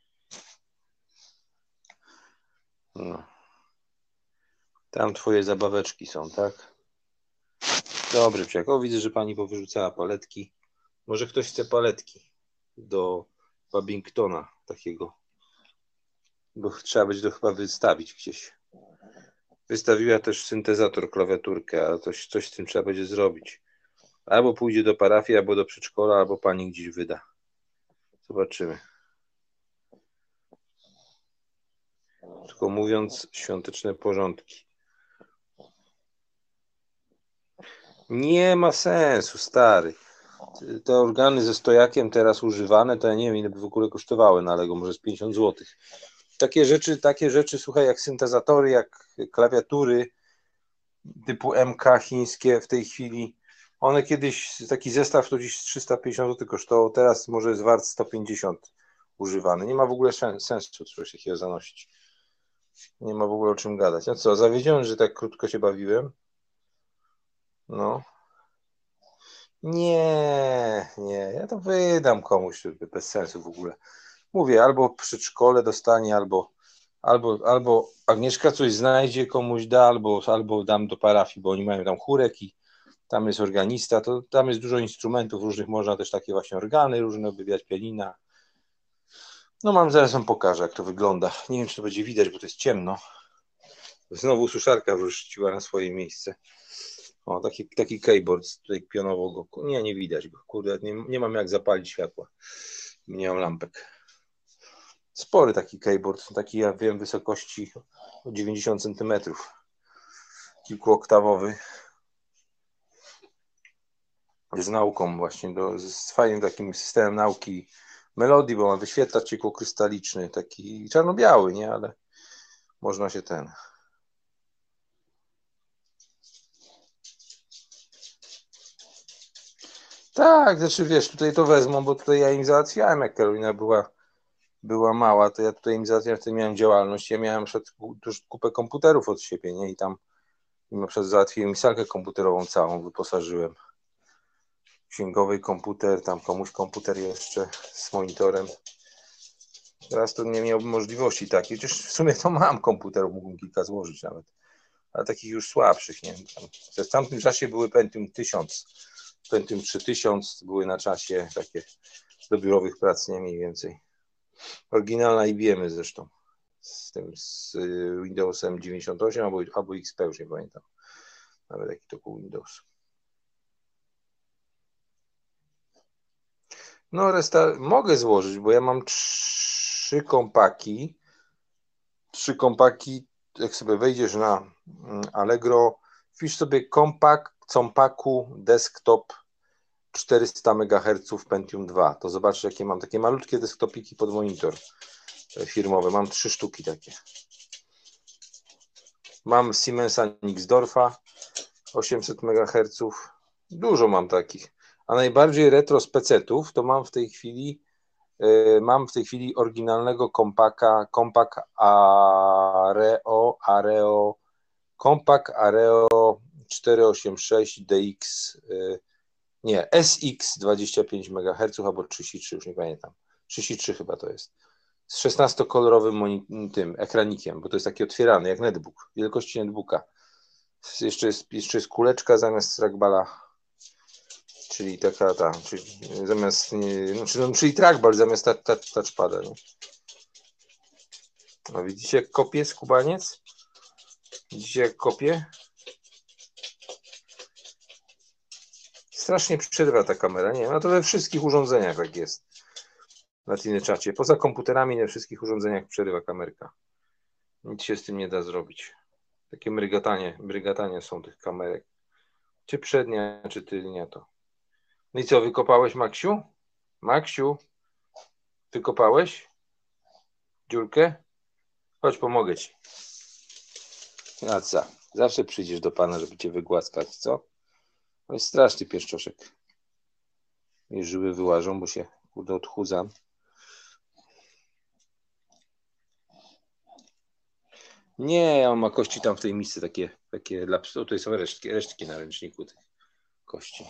No. Tam twoje zabaweczki są, tak? Dobry, przyjaciół. Widzę, że pani powyrzucała paletki. Może ktoś chce paletki do Babingtona takiego. Bo trzeba będzie to chyba wystawić gdzieś. Wystawiła też syntezator, klawiaturkę, ale coś, coś z tym trzeba będzie zrobić. Albo pójdzie do parafii, albo do przedszkola, albo pani gdzieś wyda. Zobaczymy. Tylko mówiąc, świąteczne porządki. Nie ma sensu, stary. Te organy ze stojakiem teraz używane, to ja nie wiem, ile by w ogóle kosztowały na Lego, może z pięćdziesiąt złotych. Takie rzeczy, takie rzeczy, słuchaj, jak syntezatory, jak klawiatury typu M K chińskie w tej chwili, one kiedyś, taki zestaw to dziś trzysta pięćdziesiąt złotych kosztowało, teraz może jest wart sto pięćdziesiąt używany. Nie ma w ogóle sensu coś takiego zanosić. Nie ma w ogóle o czym gadać. No co, zawiedziony, że tak krótko się bawiłem? No. Nie, nie, ja to wydam komuś, bez sensu w ogóle. Mówię, albo w przedszkole dostanie, albo, albo, albo Agnieszka coś znajdzie, komuś da, albo, albo dam do parafii, bo oni mają tam chórek i tam jest organista, to tam jest dużo instrumentów różnych, można też takie właśnie organy różne obywiać, pianina. No mam, zaraz wam pokażę, jak to wygląda. Nie wiem, czy to będzie widać, bo to jest ciemno. Znowu suszarka wróciła na swoje miejsce. O, taki, taki keyboard tutaj pionowo go. Nie, nie widać go. Kurde, nie, nie mam jak zapalić światła. Nie mam lampek. Spory taki keyboard, taki, ja wiem, wysokości dziewięćdziesiąt centymetrów. Kilkuoktawowy. Z nauką właśnie, do, z fajnym takim systemem nauki melodii, bo ma wyświetlacz ciekłokrystaliczny, taki czarno-biały, nie, ale można się ten... Tak, znaczy wiesz, tutaj to wezmą, bo tutaj ja im załatwiałem, jak Karolina była, była mała, to ja tutaj im załatwiałem, wtedy miałem działalność, ja miałem już kupę komputerów od siebie, nie, i tam na przykład załatwiłem mi salkę komputerową całą, wyposażyłem. Księgowej komputer, tam komuś komputer jeszcze z monitorem. Teraz to nie miałbym możliwości takiej, chociaż w sumie to mam komputer, mógłbym kilka złożyć nawet, ale takich już słabszych, nie wiem. W tamtym czasie były Pentium tysiąc, Pentium trzy tysiące były na czasie takie do biurowych prac, nie mniej więcej. Oryginalna I B M zresztą, z tym, z Windowsem dziewięćdziesiąt osiem albo, albo X P, już nie pamiętam. Nawet jaki to był Windows. No resta mogę złożyć, bo ja mam trzy kompaki. Trzy kompaki, jak sobie wejdziesz na Allegro, wpisz sobie kompak, compaku, desktop czterysta megaherców Pentium dwa. To zobaczysz, jakie mam takie malutkie desktopiki pod monitor firmowe. Mam trzy sztuki takie. Mam Siemensa Nixdorfa osiemset megaherców. Dużo mam takich. A najbardziej retro z pecetów to mam w tej chwili yy, mam w tej chwili oryginalnego kompaka, kompak Areo, Areo, kompak Areo czterysta osiemdziesiąt sześć D X, yy, nie, S X dwadzieścia pięć megaherców albo trzydzieści trzy, już nie pamiętam. trzydzieści trzy chyba to jest. Z szesnastokolorowym tym ekranikiem, bo to jest taki otwierany, jak netbook, wielkości netbooka. Jeszcze jest, jeszcze jest kuleczka zamiast trackballa, czyli taka ta, czyli zamiast, nie, znaczy, no, czyli trackball zamiast touchpada. Nie? No, widzicie, jak kopie skubaniec? Widzicie, jak kopie? Strasznie przerywa ta kamera, nie wiem, no to we wszystkich urządzeniach tak jest. Na Tineczacie. Poza komputerami na wszystkich urządzeniach przerywa kamerka. Nic się z tym nie da zrobić. Takie mrygatanie, mrygatanie są tych kamerek. Czy przednia, czy tylnia to. No i co, wykopałeś, Maksiu? Maksiu? Wykopałeś dziurkę? Chodź, pomogę ci. A co? Zawsze przyjdziesz do pana, żeby cię wygłaskać, co? To jest straszny pieszczoszek. I żyły wyłażą, bo się kurde odchudzam. Nie, on ma kości tam w tej misce takie, takie dla psów. To są resztki, resztki na ręczniku tych kości.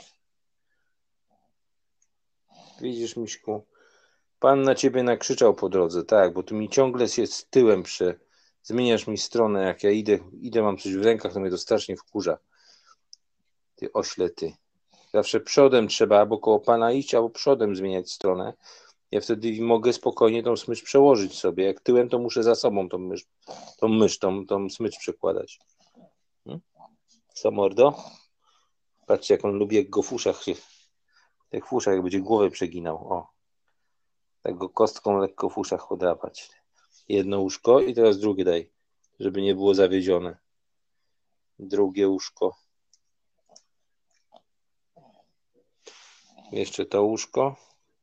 Widzisz, Miśku? Pan na ciebie nakrzyczał po drodze, tak, bo tu mi ciągle się z tyłem prze... Zmieniasz mi stronę, jak ja idę, idę, mam coś w rękach, to mnie to strasznie wkurza. Ty ośle, ty. Zawsze przodem trzeba albo koło pana iść, albo przodem zmieniać stronę. Ja wtedy mogę spokojnie tą smycz przełożyć sobie. Jak tyłem, to muszę za sobą tą mysz, tą, mysz, tą, tą smycz przekładać. Hmm? Co, mordo? Patrzcie, jak on lubi, jak go w uszach się, jak w uszach, jak będzie głowę przeginał. O. Tak go kostką lekko w uszach podrapać. Jedno łóżko i teraz drugie daj, żeby nie było zawiedzione. Drugie łóżko. Jeszcze to łóżko.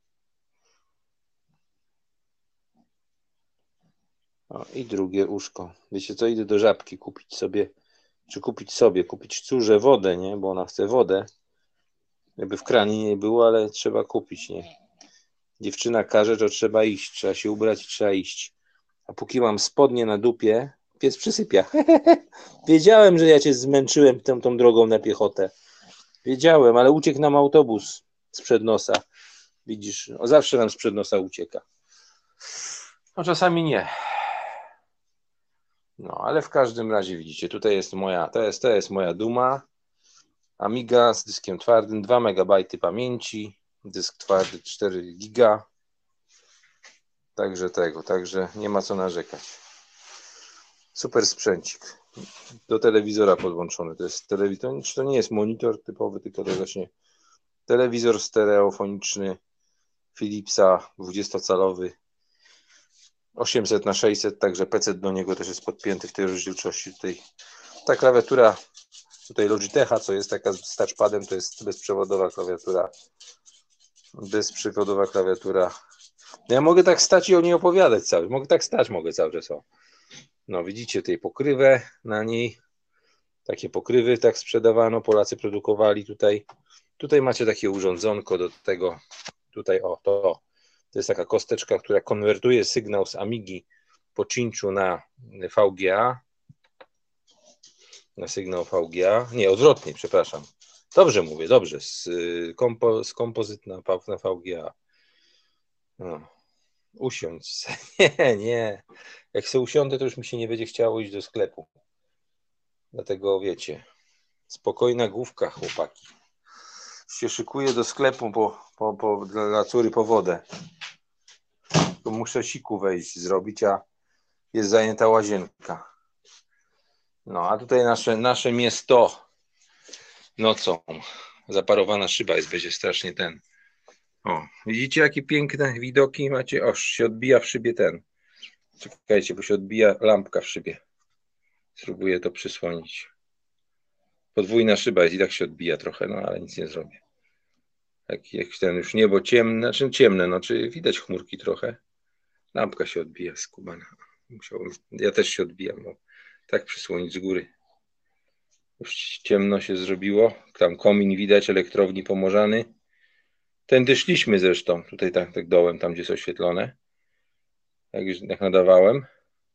O, i drugie łóżko. Wiecie co, idę do Żabki kupić sobie, czy kupić sobie, kupić córze wodę, nie? Bo ona chce wodę. Jakby w kranie nie było, ale trzeba kupić, nie? Dziewczyna każe, to trzeba iść, trzeba się ubrać i trzeba iść. A póki mam spodnie na dupie, pies przysypia. Wiedziałem, że ja cię zmęczyłem tą, tą drogą na piechotę. Wiedziałem, ale uciekł nam autobus sprzed nosa. Widzisz, o, zawsze nam sprzed nosa ucieka. No czasami nie. No, ale w każdym razie widzicie, tutaj jest moja, to jest, to jest moja duma. Amiga z dyskiem twardym, dwa megabajty pamięci, dysk twardy cztery giga. Także tego, także nie ma co narzekać. Super sprzęcik. Do telewizora podłączony. To jest telewizor, to nie jest monitor typowy, tylko to jest właśnie telewizor stereofoniczny Philipsa dwudziestocalowy osiemset na sześćset, także P C do niego też jest podpięty w tej rozdzielczości. Tutaj ta klawiatura tutaj Logitecha, co jest taka z touchpadem, to jest bezprzewodowa klawiatura. Bezprzewodowa klawiatura. Ja mogę tak stać i o niej opowiadać cały. Mogę tak stać, mogę cały czas. O. No widzicie tej pokrywę na niej. Takie pokrywy tak sprzedawano, Polacy produkowali tutaj. Tutaj macie takie urządzonko do tego. Tutaj o, to. To jest taka kosteczka, która konwertuje sygnał z Amigi po cinchu na V G A. Na sygnał V G A. Nie, odwrotnie, przepraszam. Dobrze mówię, dobrze. Z, kompo, z kompozyt na, na V G A. No. Usiądź. Nie, nie. Jak sobie usiądę, to już mi się nie będzie chciało iść do sklepu. Dlatego wiecie, spokojna główka, chłopaki. Się szykuję do sklepu po, po, po, dla córy po wodę. To muszę siku wejść, zrobić, a jest zajęta łazienka. No, a tutaj nasze, nasze miasto nocą. Zaparowana szyba jest, będzie strasznie ten. O, widzicie jakie piękne widoki macie? O, się odbija w szybie ten. Czekajcie, bo się odbija lampka w szybie. Spróbuję to przysłonić. Podwójna szyba jest i tak się odbija trochę, no ale nic nie zrobię. Jak, jak ten już niebo ciemne, znaczy ciemne, no czy widać chmurki trochę. Lampka się odbija z kubana. Musiałem, ja też się odbijam, bo tak przysłonić z góry. Już ciemno się zrobiło. Tam komin widać, elektrowni Pomorzany. Tędy szliśmy zresztą, tutaj tak, tak dołem, tam gdzie jest oświetlone. Jak już jak nadawałem.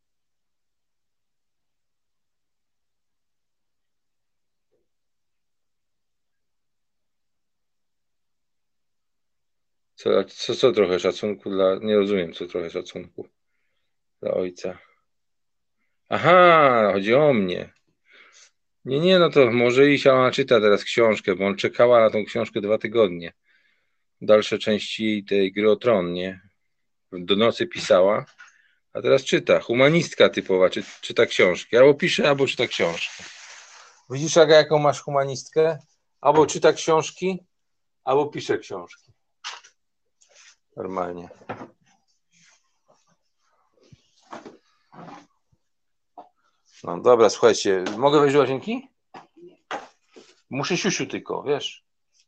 Co, co, co trochę szacunku dla... Nie rozumiem, co trochę szacunku dla ojca. Aha, chodzi o mnie. Nie, nie, no to może iść, a ona czyta teraz książkę, bo on czekała na tą książkę dwa tygodnie. Dalsze części tej Gry o Tron, nie? Do nocy pisała, a teraz czyta. Humanistka typowa, czy, czyta książki. Albo pisze, albo czyta książki. Widzisz, Aga, jaką masz humanistkę? Albo czyta książki, albo pisze książki. Normalnie. No dobra, słuchajcie, mogę wejść do łazienki? Muszę siusiu tylko, wiesz.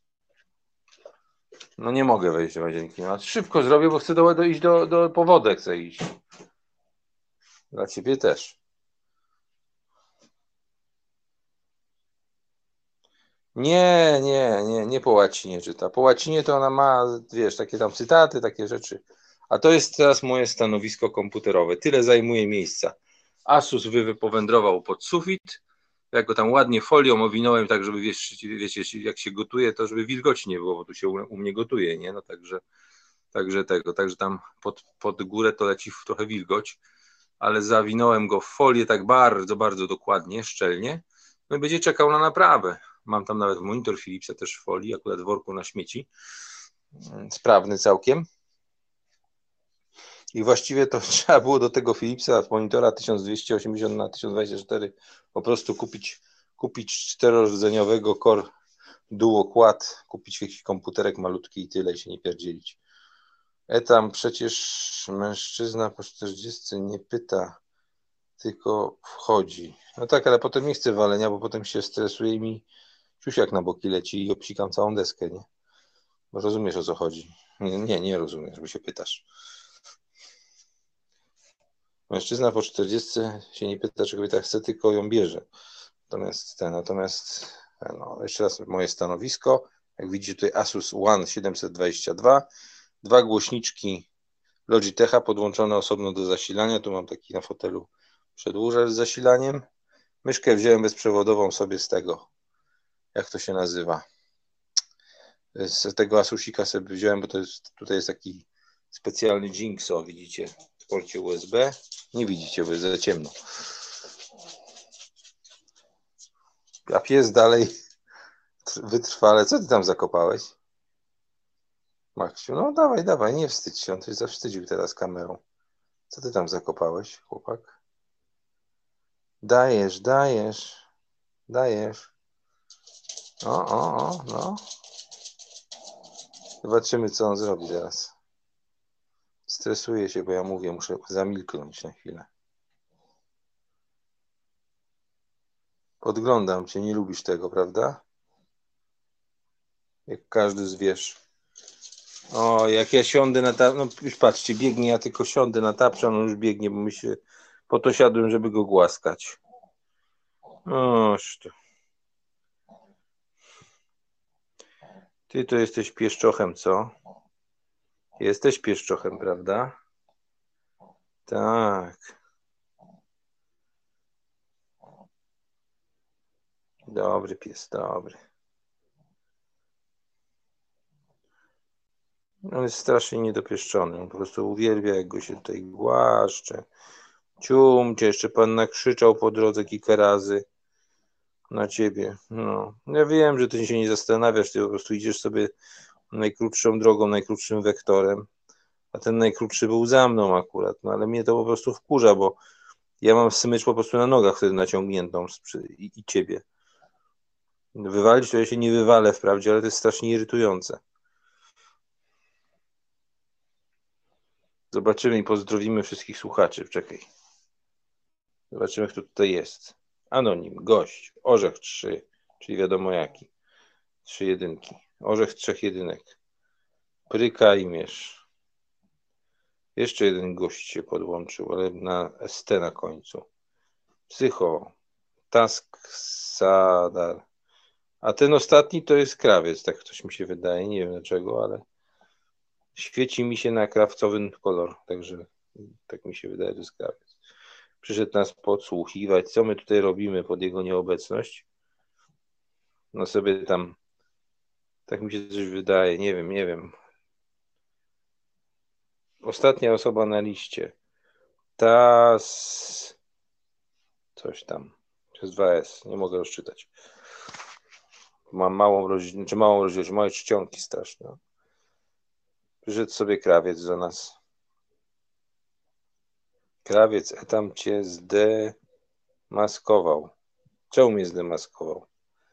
No nie mogę wejść do łazienki. No, szybko zrobię, bo chcę do, do, iść do, do po wodę, chcę iść. Dla ciebie też. Nie, nie, nie, nie po łacinie czyta. Po łacinie to ona ma, wiesz, takie tam cytaty, takie rzeczy. A to jest teraz moje stanowisko komputerowe. Tyle zajmuje miejsca. Asus wypowędrował pod sufit. Jak go tam ładnie folią owinąłem, tak żeby, wiesz, wiecie, jak się gotuje, to żeby wilgoci nie było, bo tu się u, u mnie gotuje, nie? No także, także tego, także tam pod, pod górę to leci trochę wilgoć, ale zawinąłem go w folię tak bardzo, bardzo dokładnie, szczelnie. No i będzie czekał na naprawę. Mam tam nawet monitor Philipsa też w folii, akurat w worku na śmieci. Sprawny całkiem. I właściwie to trzeba było do tego Philipsa monitora tysiąc dwieście osiemdziesiąt na tysiąc dwadzieścia cztery po prostu kupić, kupić czterordzeniowego Core Duo Quad, kupić jakiś komputerek malutki i tyle, i się nie pierdzielić. E tam przecież mężczyzna po czterdziestce nie pyta, tylko wchodzi. No tak, ale potem nie chcę walenia, bo potem się stresuje i mi siusiak na boki leci i obsikam całą deskę, nie? Bo rozumiesz, o co chodzi. Nie, nie, nie rozumiesz, bo się pytasz. Mężczyzna po czterdziestce się nie pyta, czy kobieta chce, tylko ją bierze. Natomiast, ten, natomiast no, jeszcze raz moje stanowisko. Jak widzicie tutaj Asus One siedemset dwadzieścia dwa. Dwa głośniczki Logitecha podłączone osobno do zasilania. Tu mam taki na fotelu przedłużacz z zasilaniem. Myszkę wziąłem bezprzewodową sobie z tego. Jak to się nazywa? Z tego Asusika sobie wziąłem, bo to jest, tutaj jest taki specjalny Jinxo, widzicie, w porcie U S B. Nie widzicie, bo jest za ciemno. A pies dalej wytrwale. Co ty tam zakopałeś? Maksiu, no dawaj, dawaj, nie wstydź się. On coś zawstydził teraz kamerą. Co ty tam zakopałeś, chłopak? Dajesz, dajesz, dajesz. O, o, o, no. Zobaczymy, co on zrobi teraz. Stresuję się, bo ja mówię, muszę zamilknąć na chwilę. Podglądam cię, nie lubisz tego, prawda? Jak każdy zwierz. O, jak ja siądę na tapczan, no już patrzcie, biegnie, ja tylko siądę na tapczan, on już biegnie, bo my się po to siadłem, żeby go głaskać. Oż to. Ty to jesteś pieszczochem, co? Jesteś pieszczochem, prawda? Tak. Dobry pies, dobry. On jest strasznie niedopieszczony. On po prostu uwielbia, jak go się tutaj głaszcze. Ciumcie, jeszcze pan nakrzyczał po drodze kilka razy. na ciebie. No. Ja wiem, że ty się nie zastanawiasz, ty po prostu idziesz sobie najkrótszą drogą, najkrótszym wektorem, a ten najkrótszy był za mną akurat, no ale mnie to po prostu wkurza, bo ja mam smycz po prostu na nogach wtedy naciągniętą i, i ciebie. Wywalić to ja się nie wywalę wprawdzie, ale to jest strasznie irytujące. Zobaczymy i pozdrowimy wszystkich słuchaczy. Czekaj. Zobaczymy, kto tutaj jest. Anonim, gość, orzech trzy, czyli wiadomo jaki. Trzy jedynki. Orzech trzech jedynek. Pryka i Mierz. Jeszcze jeden gość się podłączył, ale na S T na końcu. Psycho. Task Sadar. A ten ostatni to jest krawiec, tak coś mi się wydaje. Nie wiem dlaczego, ale świeci mi się na krawcowy kolor. Także tak mi się wydaje, to jest krawiec. Przyszedł nas podsłuchiwać, co my tutaj robimy pod jego nieobecność. No sobie tam, tak mi się coś wydaje, nie wiem, nie wiem. Ostatnia osoba na liście. Tas... Coś tam. Przez dwa S, nie mogę rozczytać. Mam małą rodzinę, czy małą rodzinę, małe czcionki straszne. Przyszedł sobie krawiec za nas. Krawiec, a tam cię zdemaskował. Czemu mnie zdemaskował?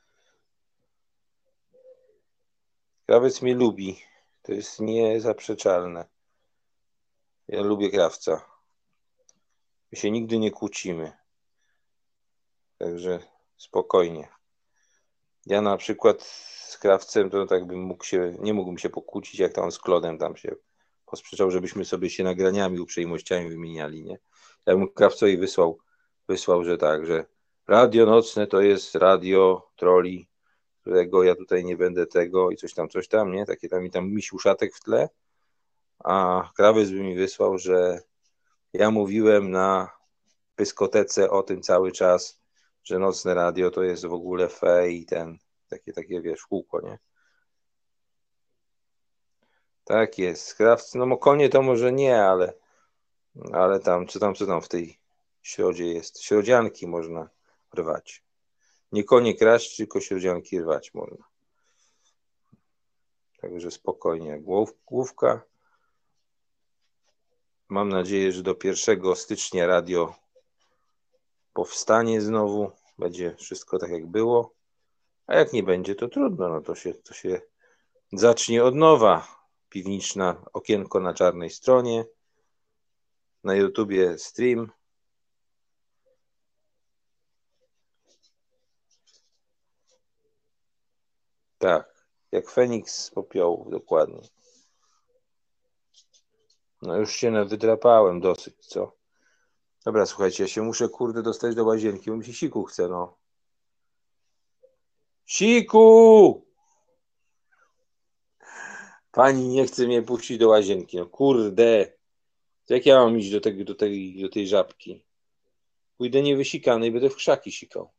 Krawiec mnie lubi. To jest niezaprzeczalne. Ja lubię krawca. My się nigdy nie kłócimy. Także spokojnie. Ja na przykład z krawcem to tak bym mógł się, nie mógłbym się pokłócić, jak tam z Klodem tam się posprzeczał, żebyśmy sobie się nagraniami, uprzejmościami wymieniali, nie? Ja bym krawcowi wysłał, wysłał, że tak, że radio nocne to jest radio troli, którego ja tutaj nie będę tego i coś tam, coś tam, nie? Takie tam i tam misiuszatek w tle, a krawiec by mi wysłał, że ja mówiłem na dyskotece o tym cały czas, że nocne radio to jest w ogóle fe i ten, takie, takie wiesz, kółko, nie? Tak jest. Krawcy, no konie to może nie, ale, ale tam, czy tam, co tam w tej środzie jest? Środzianki można rwać. Nie konie kraść, tylko środzianki rwać można. Także spokojnie. Głów, główka. Mam nadzieję, że do pierwszego stycznia radio powstanie znowu. Będzie wszystko tak, jak było. A jak nie będzie, to trudno. No to się, to się zacznie od nowa. Piwniczna okienko na czarnej stronie. Na YouTubie stream. Tak, jak Feniks z popiołów, dokładnie. No już się wydrapałem dosyć, co? Dobra, słuchajcie, ja się muszę, kurde, dostać do łazienki, bo mi się siku chce, no. Siku! Pani nie chce mnie puścić do łazienki, no kurde. To jak ja mam iść do tej, do tej, do tej żabki? Pójdę niewysikany i będę w krzaki sikał.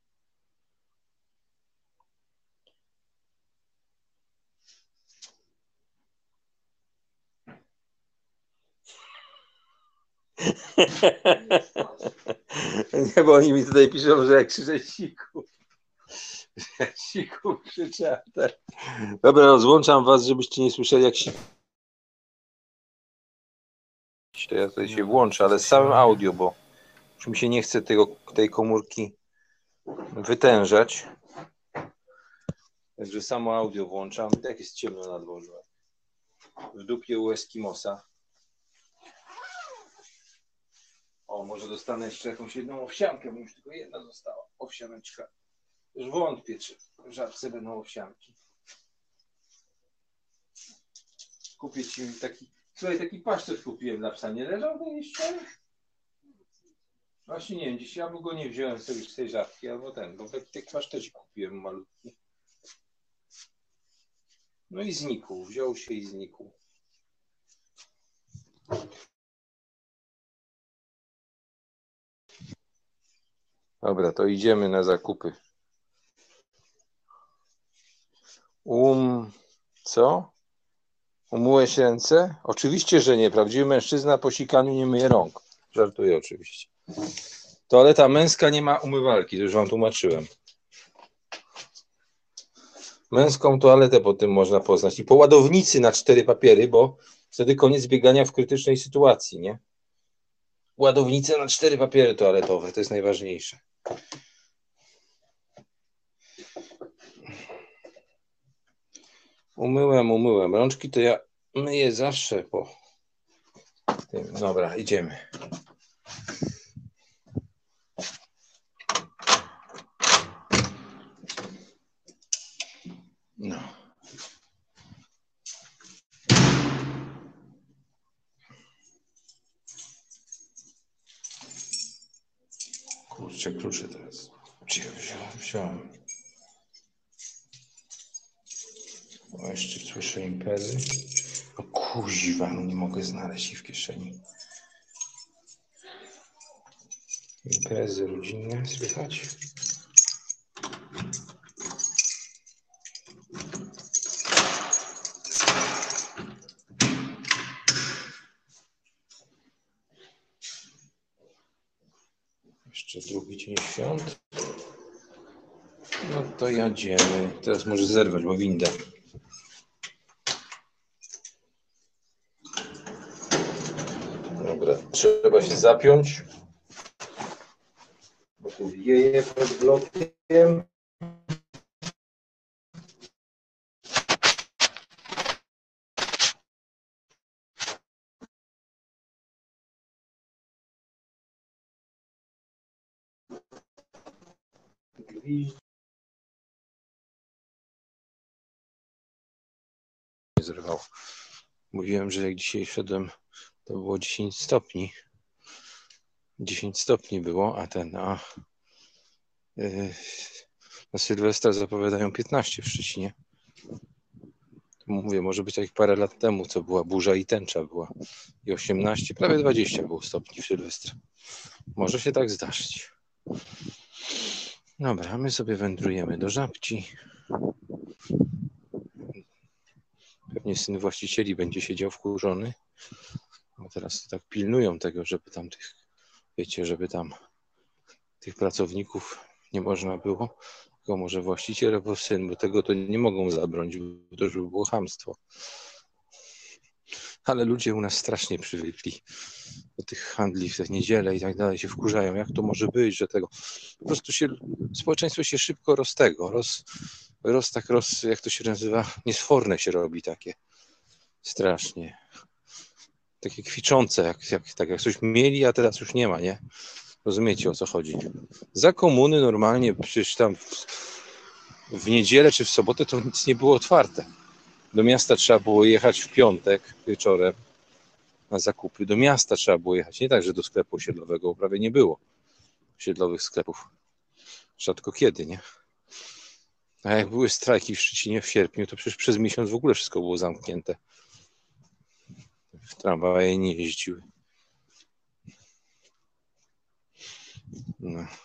Nie, bo oni mi tutaj piszą, że jak krzyczę siku. Jak siku krzyczę. Dobra, rozłączam was, żebyście nie słyszeli jak siku. To ja tutaj się włączę, ale z samym audio, bo już mi się nie chce tego, tej komórki wytężać. Także samo audio włączam. Tak jest ciemno na dworze. W dupie u Eskimosa. O, może dostanę jeszcze jakąś jedną owsiankę, bo już tylko jedna została. Owsianeczka. Już wątpię, czy w żabce będą owsianki. Kupię ci taki... Słuchaj, taki pasztet kupiłem dla psa. Nie leżał ten jeszcze? Właśnie nie wiem, dziś ja go nie wziąłem sobie z tej żabki, albo ten, bo taki, taki pasztecik kupiłem malutki. No i znikł. Wziął się i znikł. Dobra, to idziemy na zakupy. Um... Co? Umyłeś ręce? Oczywiście, że nie. Prawdziwy mężczyzna po sikaniu nie myje rąk. Żartuję oczywiście. Toaleta męska nie ma umywalki, to już wam tłumaczyłem. Męską toaletę po tym można poznać. I po ładownicy na cztery papiery, bo wtedy koniec biegania w krytycznej sytuacji, nie? Ładownicę na cztery papiery toaletowe, to jest najważniejsze. Umyłem, umyłem. Rączki to ja myję zawsze po tym. Dobra, idziemy. No. Kurczę, klucze teraz. Gdzie wziąłem? Wziąłem. O, jeszcze słyszę imprezy. O kuźwa, no nie mogę znaleźć ich w kieszeni. Imprezy rodzinne słychać? Jeszcze drugi dzień świąt. No to jedziemy. Teraz może zerwać, bo winda. Dobra, trzeba się zapiąć, bo tu wieje pod blokiem. Nie zerwał. Mówiłem, że jak dzisiaj szedłem, to było dziesięć stopni. dziesięć stopni było, a ten, a yy, na Sylwestra zapowiadają piętnaście w Szczecinie. Mówię, może być tak jak parę lat temu, co była burza i tęcza była. I osiemnaście, prawie dwadzieścia było stopni w Sylwestra. Może się tak zdarzyć. Dobra, my sobie wędrujemy do Żabci. Pewnie syn właścicieli będzie siedział wkurzony. Bo teraz tak pilnują tego, żeby tam tych, wiecie, żeby tam tych pracowników nie można było. Tylko może właściciel albo syn, bo tego to nie mogą zabronić, bo to już by było chamstwo. Ale ludzie u nas strasznie przywykli do tych handli w te niedzielę i tak dalej, się wkurzają. Jak to może być, że tego... Po prostu się, społeczeństwo się szybko roz tego, roz, roz tak roz, jak to się nazywa, niesforne się robi takie. Strasznie. Takie kwiczące, jak, jak, tak jak coś mieli, a teraz już nie ma, nie? Rozumiecie, o co chodzi? Za komuny normalnie, przecież tam w, w niedzielę czy w sobotę to nic nie było otwarte. Do miasta trzeba było jechać w piątek wieczorem na zakupy. Do miasta trzeba było jechać. Nie tak, że do sklepu osiedlowego prawie nie było osiedlowych sklepów. Rzadko kiedy, nie? A jak były strajki w Szczecinie w sierpniu, to przecież przez miesiąc w ogóle wszystko było zamknięte. W tramwaje nie jeździły. No.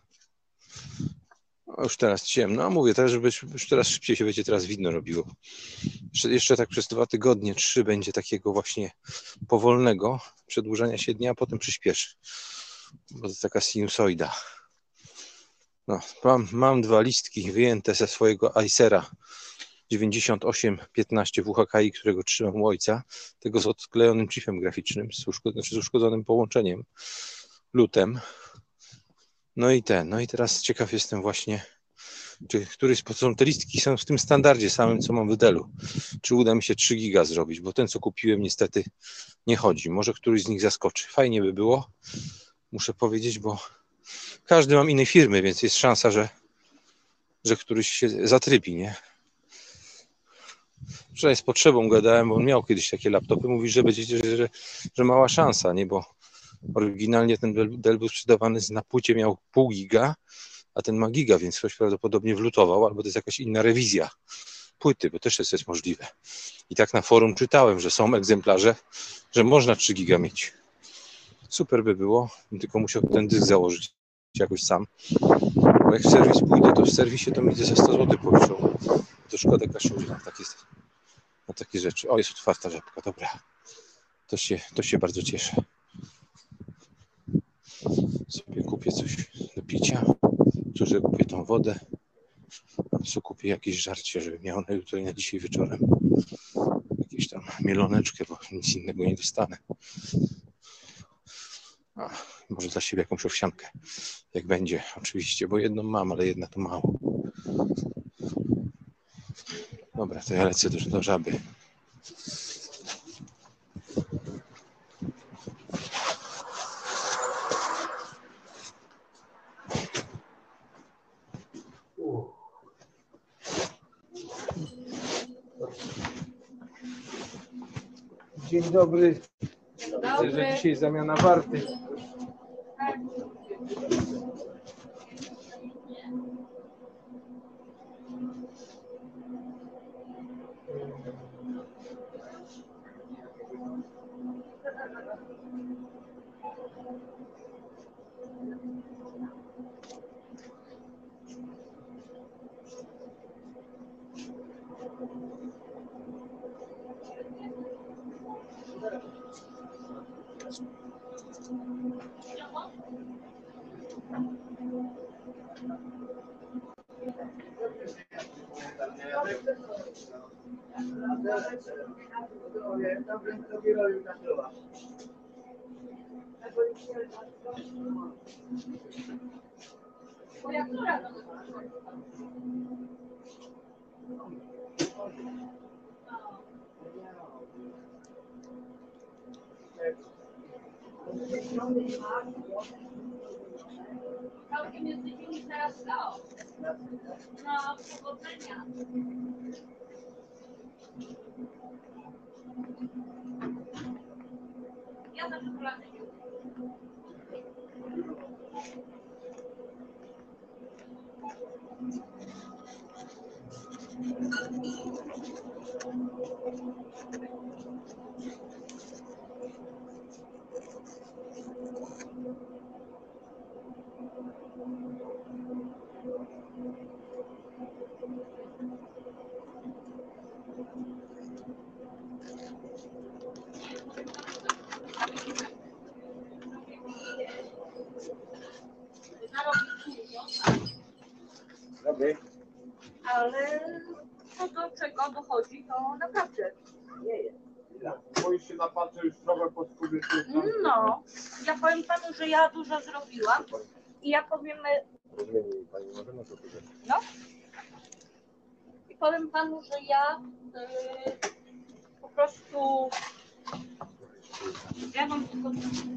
No już teraz ciemno. A mówię teraz, żeby już teraz szybciej się będzie teraz widno robiło. Jeszcze, jeszcze tak przez dwa tygodnie, trzy będzie takiego właśnie powolnego przedłużania się dnia, a potem przyspieszy. Bo to taka sinusoida. No, mam, mam dwa listki wyjęte ze swojego Icera dziewięćdziesiąt osiem piętnaście W H K I, którego trzymam u ojca, tego z odklejonym chipem graficznym, z, uszko, znaczy z uszkodzonym połączeniem, lutem. No i ten, no i teraz ciekaw jestem właśnie, czy któryś, bo są te listki są w tym standardzie samym, co mam w Dellu. Czy uda mi się trzy giga zrobić, bo ten, co kupiłem, niestety nie chodzi. Może któryś z nich zaskoczy. Fajnie by było, muszę powiedzieć, bo każdy mam innej firmy, więc jest szansa, że, że któryś się zatrybi, nie? Wczoraj z Potrzebą gadałem, bo on miał kiedyś takie laptopy. Mówi, że będzie, że, że, że mała szansa, nie? Bo oryginalnie ten Dell był sprzedawany na płycie, miał pół giga, a ten ma giga, więc ktoś prawdopodobnie wlutował, albo to jest jakaś inna rewizja płyty, bo też jest, jest możliwe. I tak na forum czytałem, że są egzemplarze, że można trzy giga mieć. Super by było, tylko musiał ten dysk założyć jakoś sam. Bo jak w serwis pójdę, to w serwisie to mi za sto złotych policzą. To szkoda kaszurzy na takie, na takie rzeczy. O, jest otwarta Żabka, dobra. To się, to się bardzo cieszę. Sobie kupię coś do picia. Tu, że kupię tą wodę. Co kupię jakieś żarcie, żeby miał na jutro i na dzisiaj wieczorem. Jakieś tam mieloneczkę, bo nic innego nie dostanę. A, może dla siebie jakąś owsiankę. Jak będzie, oczywiście, bo jedną mam, ale jedna to mało. Dobra, to ja lecę do, do Żaby. Dzień dobry. Widzę, że dzisiaj zamiana warty. Całkiem jesteśmy niż teraz to. No, powodzenia. Ja zawsze Polacy nie lubię. Dobry. Ale co do czego dochodzi, to naprawdę nie jest. Boisz się na patrzę już trochę pod skórę. No, ja powiem panu, że ja dużo zrobiłam i ja powiem, Zmieni pani może na to powiedzieć. no, i powiem panu, że ja y, po prostu ja mam tylko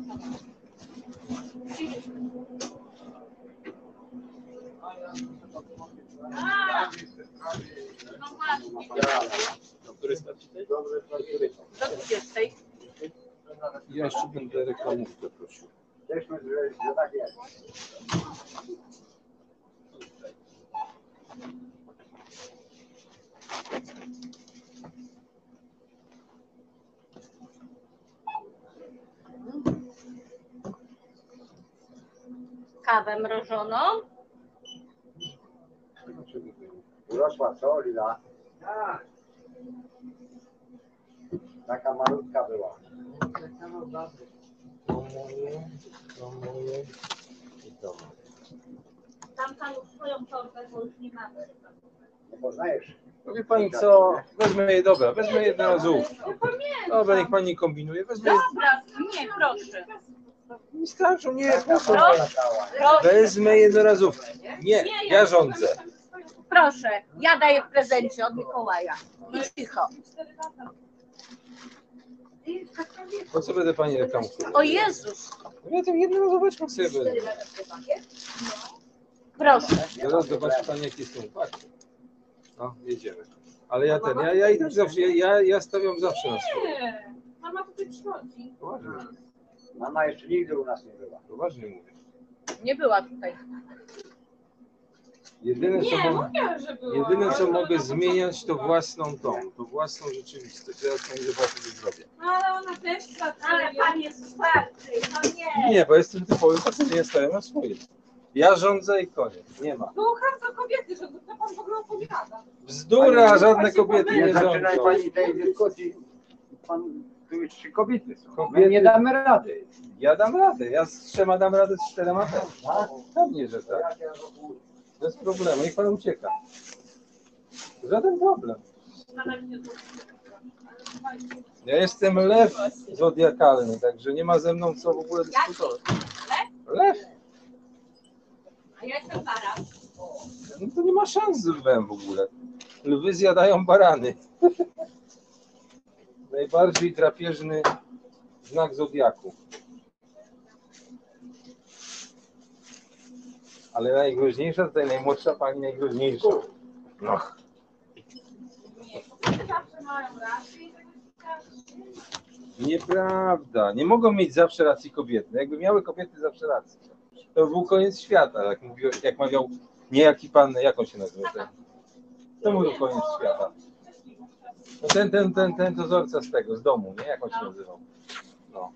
A, no właśnie. Do której stacji? Dobry, do której? Do dwudziestej. Ja jeszcze będę reklamówkę prosił. Cieśmy, że tak jest. Kawę mrożoną. Urosła co, Lila? Tak. Taka malutka była. To moje, to moje i to moje. Tam panu swoją torbę, bo już nie mamy. Nie poznajesz? No wie pani co, wezmę je, dobra, wezmę jednorazówki. Dobra, niech pani kombinuje, wezmę je. Dobra, nie, proszę. Nie starczą, nie, proszę. Proszę, proszę, Wezmę jednorazówki. Nie, ja rządzę. proszę. Ja daję w prezencie od Mikołaja. I cicho. Po co będę pani reklamówkę? O Jezus. Ja tą jednorazóweczką sobie wezmę. Proszę. Zaraz zobaczy pani, jakie są fakty. No, jedziemy. Ale ja ten, ja, ja i tak zawsze, ja, ja, ja stawiam zawsze na swoje. Nie. Mama tutaj przychodzi. Poważnie, Mama jeszcze nigdy u nas nie była. poważnie mówię. Nie była tutaj. Jedyne co, Nie, mo- mówię, że była. jedyne, co mogę zmieniać, to własną tą, to własną rzeczywistość. Teraz pani zobaczy, co zrobię. Ale ona też pracuje. Ale pan jest czwarty, no nie. Nie, bo jestem typowy facet, ja stawiam na swoje. Ja rządzę i koniec, nie ma. Słucham co kobiety, że to pan w ogóle opowiada. Bzdura, żadne kobiety Nie nie zaczynaj rządzą. pani tej dyskusji. Pan, tu już trzy kobiety są. Kobiety. My nie damy rady. Ja dam radę, ja z trzema dam radę, z czterema też. Tak? Pewnie, że tak. Bez problemu, niech pan ucieka. Żaden problem. Ja jestem lew zodiakalny, także nie ma ze mną co w ogóle dyskutować. Lew? A ja jestem baran. No to nie ma szans z lwem w ogóle. Lwy zjadają barany. Najbardziej drapieżny znak zodiaku. Ale najgroźniejsza tutaj najmłodsza pani najgroźniejsza. No. Zawsze mają rację. Nieprawda. Nie mogą mieć zawsze racji kobiety. Jakby miały kobiety zawsze rację, to był koniec świata. Jak mówił, jak mawiał niejaki pan, jak on się nazywa? Ten? To mówił koniec świata. No ten, ten, ten, ten dozorca z tego, z domu, nie? Jak on się nazywał? No.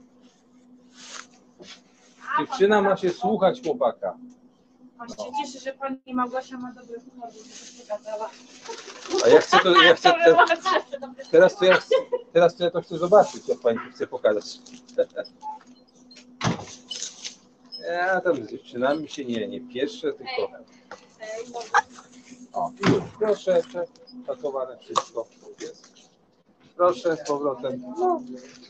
Dziewczyna ma się słuchać chłopaka. On się cieszy, że pani Małgosia ma dobry humor, że się pokazała. A ja chcę to, ja chcę te, teraz to ja chcę, teraz to ja to chcę zobaczyć, jak pani chce pokazać. Ja tam z dziewczynami się nie, nie pieszę, tylko... O, już, proszę, pakowane wszystko. Jest. Proszę, z powrotem. No.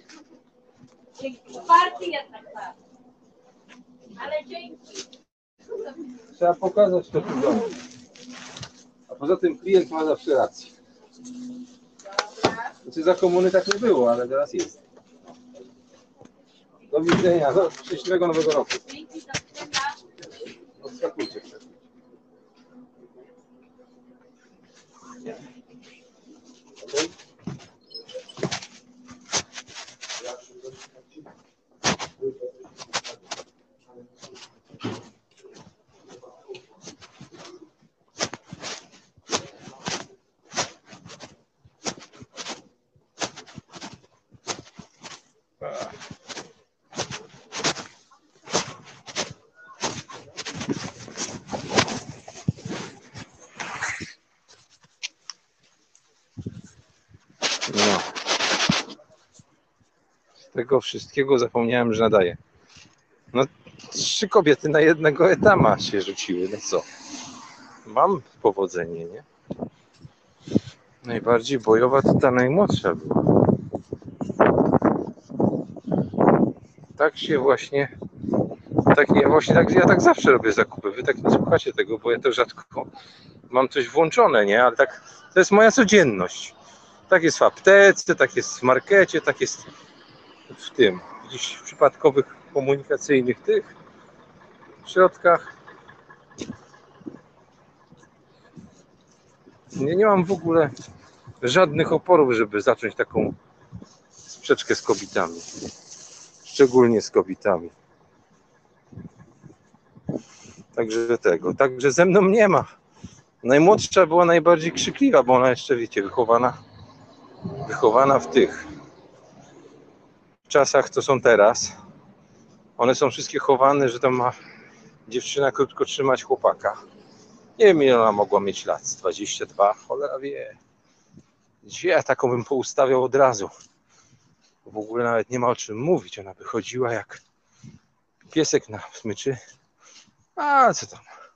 Czwarty jednak tak. Ale dzięki. Trzeba pokazać to klientowi. A poza tym klient ma zawsze rację. Znaczy za komuny tak nie było, ale teraz jest. Do widzenia. Do szczęśliwego nowego roku. Dzięki za widzenia. Odskakujcie. Okay. No. Z tego wszystkiego zapomniałem, że nadaję. No, trzy kobiety na jednego etama się rzuciły. No co? Mam powodzenie, nie? Najbardziej bojowa to ta najmłodsza była. Tak się właśnie... Tak, ja właśnie tak, ja tak zawsze robię zakupy. Wy tak nie słuchacie tego, bo ja to rzadko mam coś włączone, nie? Ale tak, to jest moja codzienność. Tak jest w aptece, tak jest w markecie, tak jest w tym, gdzieś w przypadkowych komunikacyjnych tych środkach. Nie, nie mam w ogóle żadnych oporów, żeby zacząć taką sprzeczkę z kobietami. Szczególnie z kobietami. Także tego, także ze mną nie ma. Najmłodsza była najbardziej krzykliwa, bo ona jeszcze, wiecie, wychowana wychowana w tych czasach, co są teraz. One są wszystkie chowane, że tam ma dziewczyna krótko trzymać chłopaka. Nie wiem, ile ona mogła mieć lat, dwadzieścia dwa, cholera wie. Gdzie ja taką bym poustawiał od razu. W ogóle nawet nie ma o czym mówić, ona by chodziła jak piesek na smyczy. A co tam?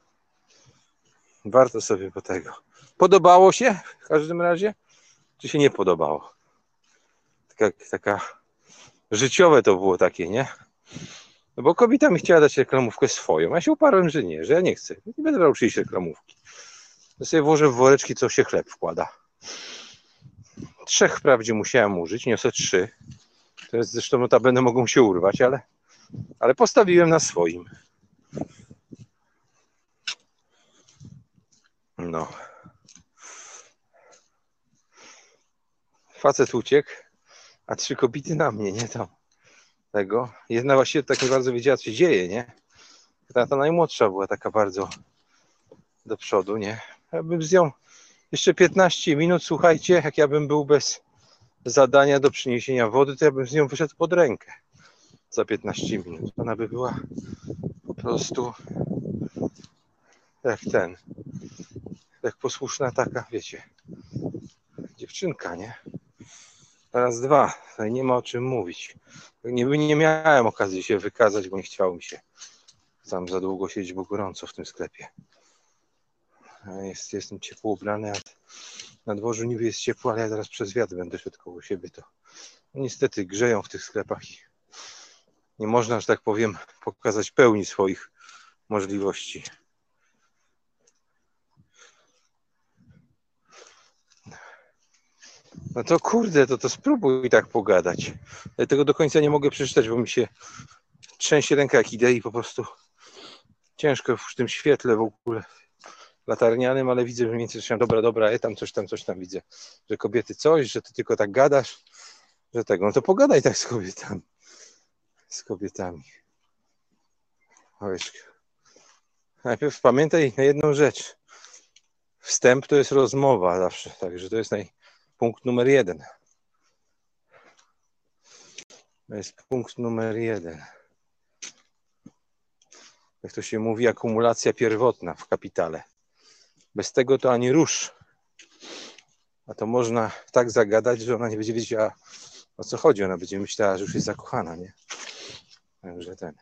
Warto sobie po tego. Podobało się w każdym razie? Czy się nie podobało? Taka, taka życiowe to było takie, nie? No bo kobieta mi chciała dać reklamówkę swoją. Ja się uparłem, że nie, że ja nie chcę. Nie będę brał czyjejś reklamówki. Ja sobie włożę w woreczki, co się chleb wkłada. Trzech wprawdzie musiałem użyć, niosę trzy. To jest zresztą notabene mogą się urwać, ale, ale postawiłem na swoim. No. Facet uciekł, a trzy kobiety na mnie, nie tam tego. Jedna właściwie tak nie bardzo wiedziała, co się dzieje, nie? Ta, ta najmłodsza była taka bardzo do przodu, nie? Ja bym z nią jeszcze piętnaście minut, słuchajcie, jak ja bym był bez zadania do przyniesienia wody, to ja bym z nią wyszedł pod rękę za piętnaście minut. Ona by była po prostu jak ten, jak posłuszna taka, wiecie, dziewczynka, nie? Teraz dwa, tutaj nie ma o czym mówić. Nie, nie miałem okazji się wykazać, bo nie chciało mi się tam za długo siedzieć, bo gorąco w tym sklepie. Jest, jestem ciepło ubrany, Na dworzu niby jest ciepło, ale ja teraz przez wiatr będę szedł koło siebie. To no niestety grzeją w tych sklepach i nie można, że tak powiem, pokazać pełni swoich możliwości. No to kurde, to, to spróbuj tak pogadać. Ja tego do końca nie mogę przeczytać, bo mi się trzęsie ręka jak idę i po prostu ciężko w tym świetle w ogóle latarnianym, ale widzę, że mniej więcej dobra, dobra, ja tam coś tam, coś tam widzę, że kobiety coś, że ty tylko tak gadasz, że tego, no to pogadaj tak z kobietami. Z kobietami. Ojczka. Najpierw pamiętaj na jedną rzecz. Wstęp to jest rozmowa zawsze, także to jest naj... punkt numer jeden. To jest punkt numer jeden. Jak to się mówi, akumulacja pierwotna w kapitale. Bez tego to ani rusz. A to można tak zagadać, że ona nie będzie wiedziała, o co chodzi. Ona będzie myślała, że już jest zakochana, nie? Także ten.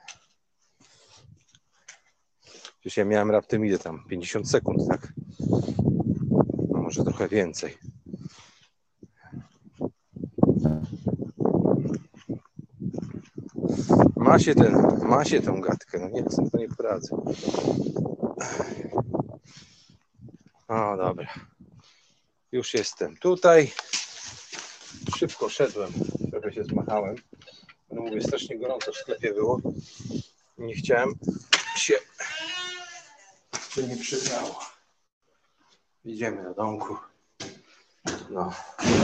Przecież ja miałem raptem ile tam? pięćdziesiąt sekund, tak? No może trochę więcej. Ma się ten, ma się tą gadkę, no nie, to nie poradzę. O, dobra. Już jestem tutaj. Szybko szedłem, trochę się zmachałem. No mówię, strasznie gorąco w sklepie było. Nie chciałem się, to nie przydało. Idziemy do domku. No.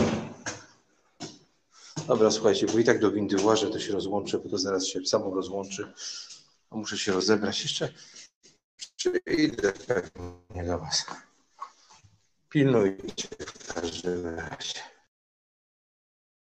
Dobra, słuchajcie, bo i tak do windy włażę, to się rozłączę, bo to zaraz się samo rozłączy. A muszę się rozebrać jeszcze. Przyjdę pewnie do was. Pilnujcie w każdym razie.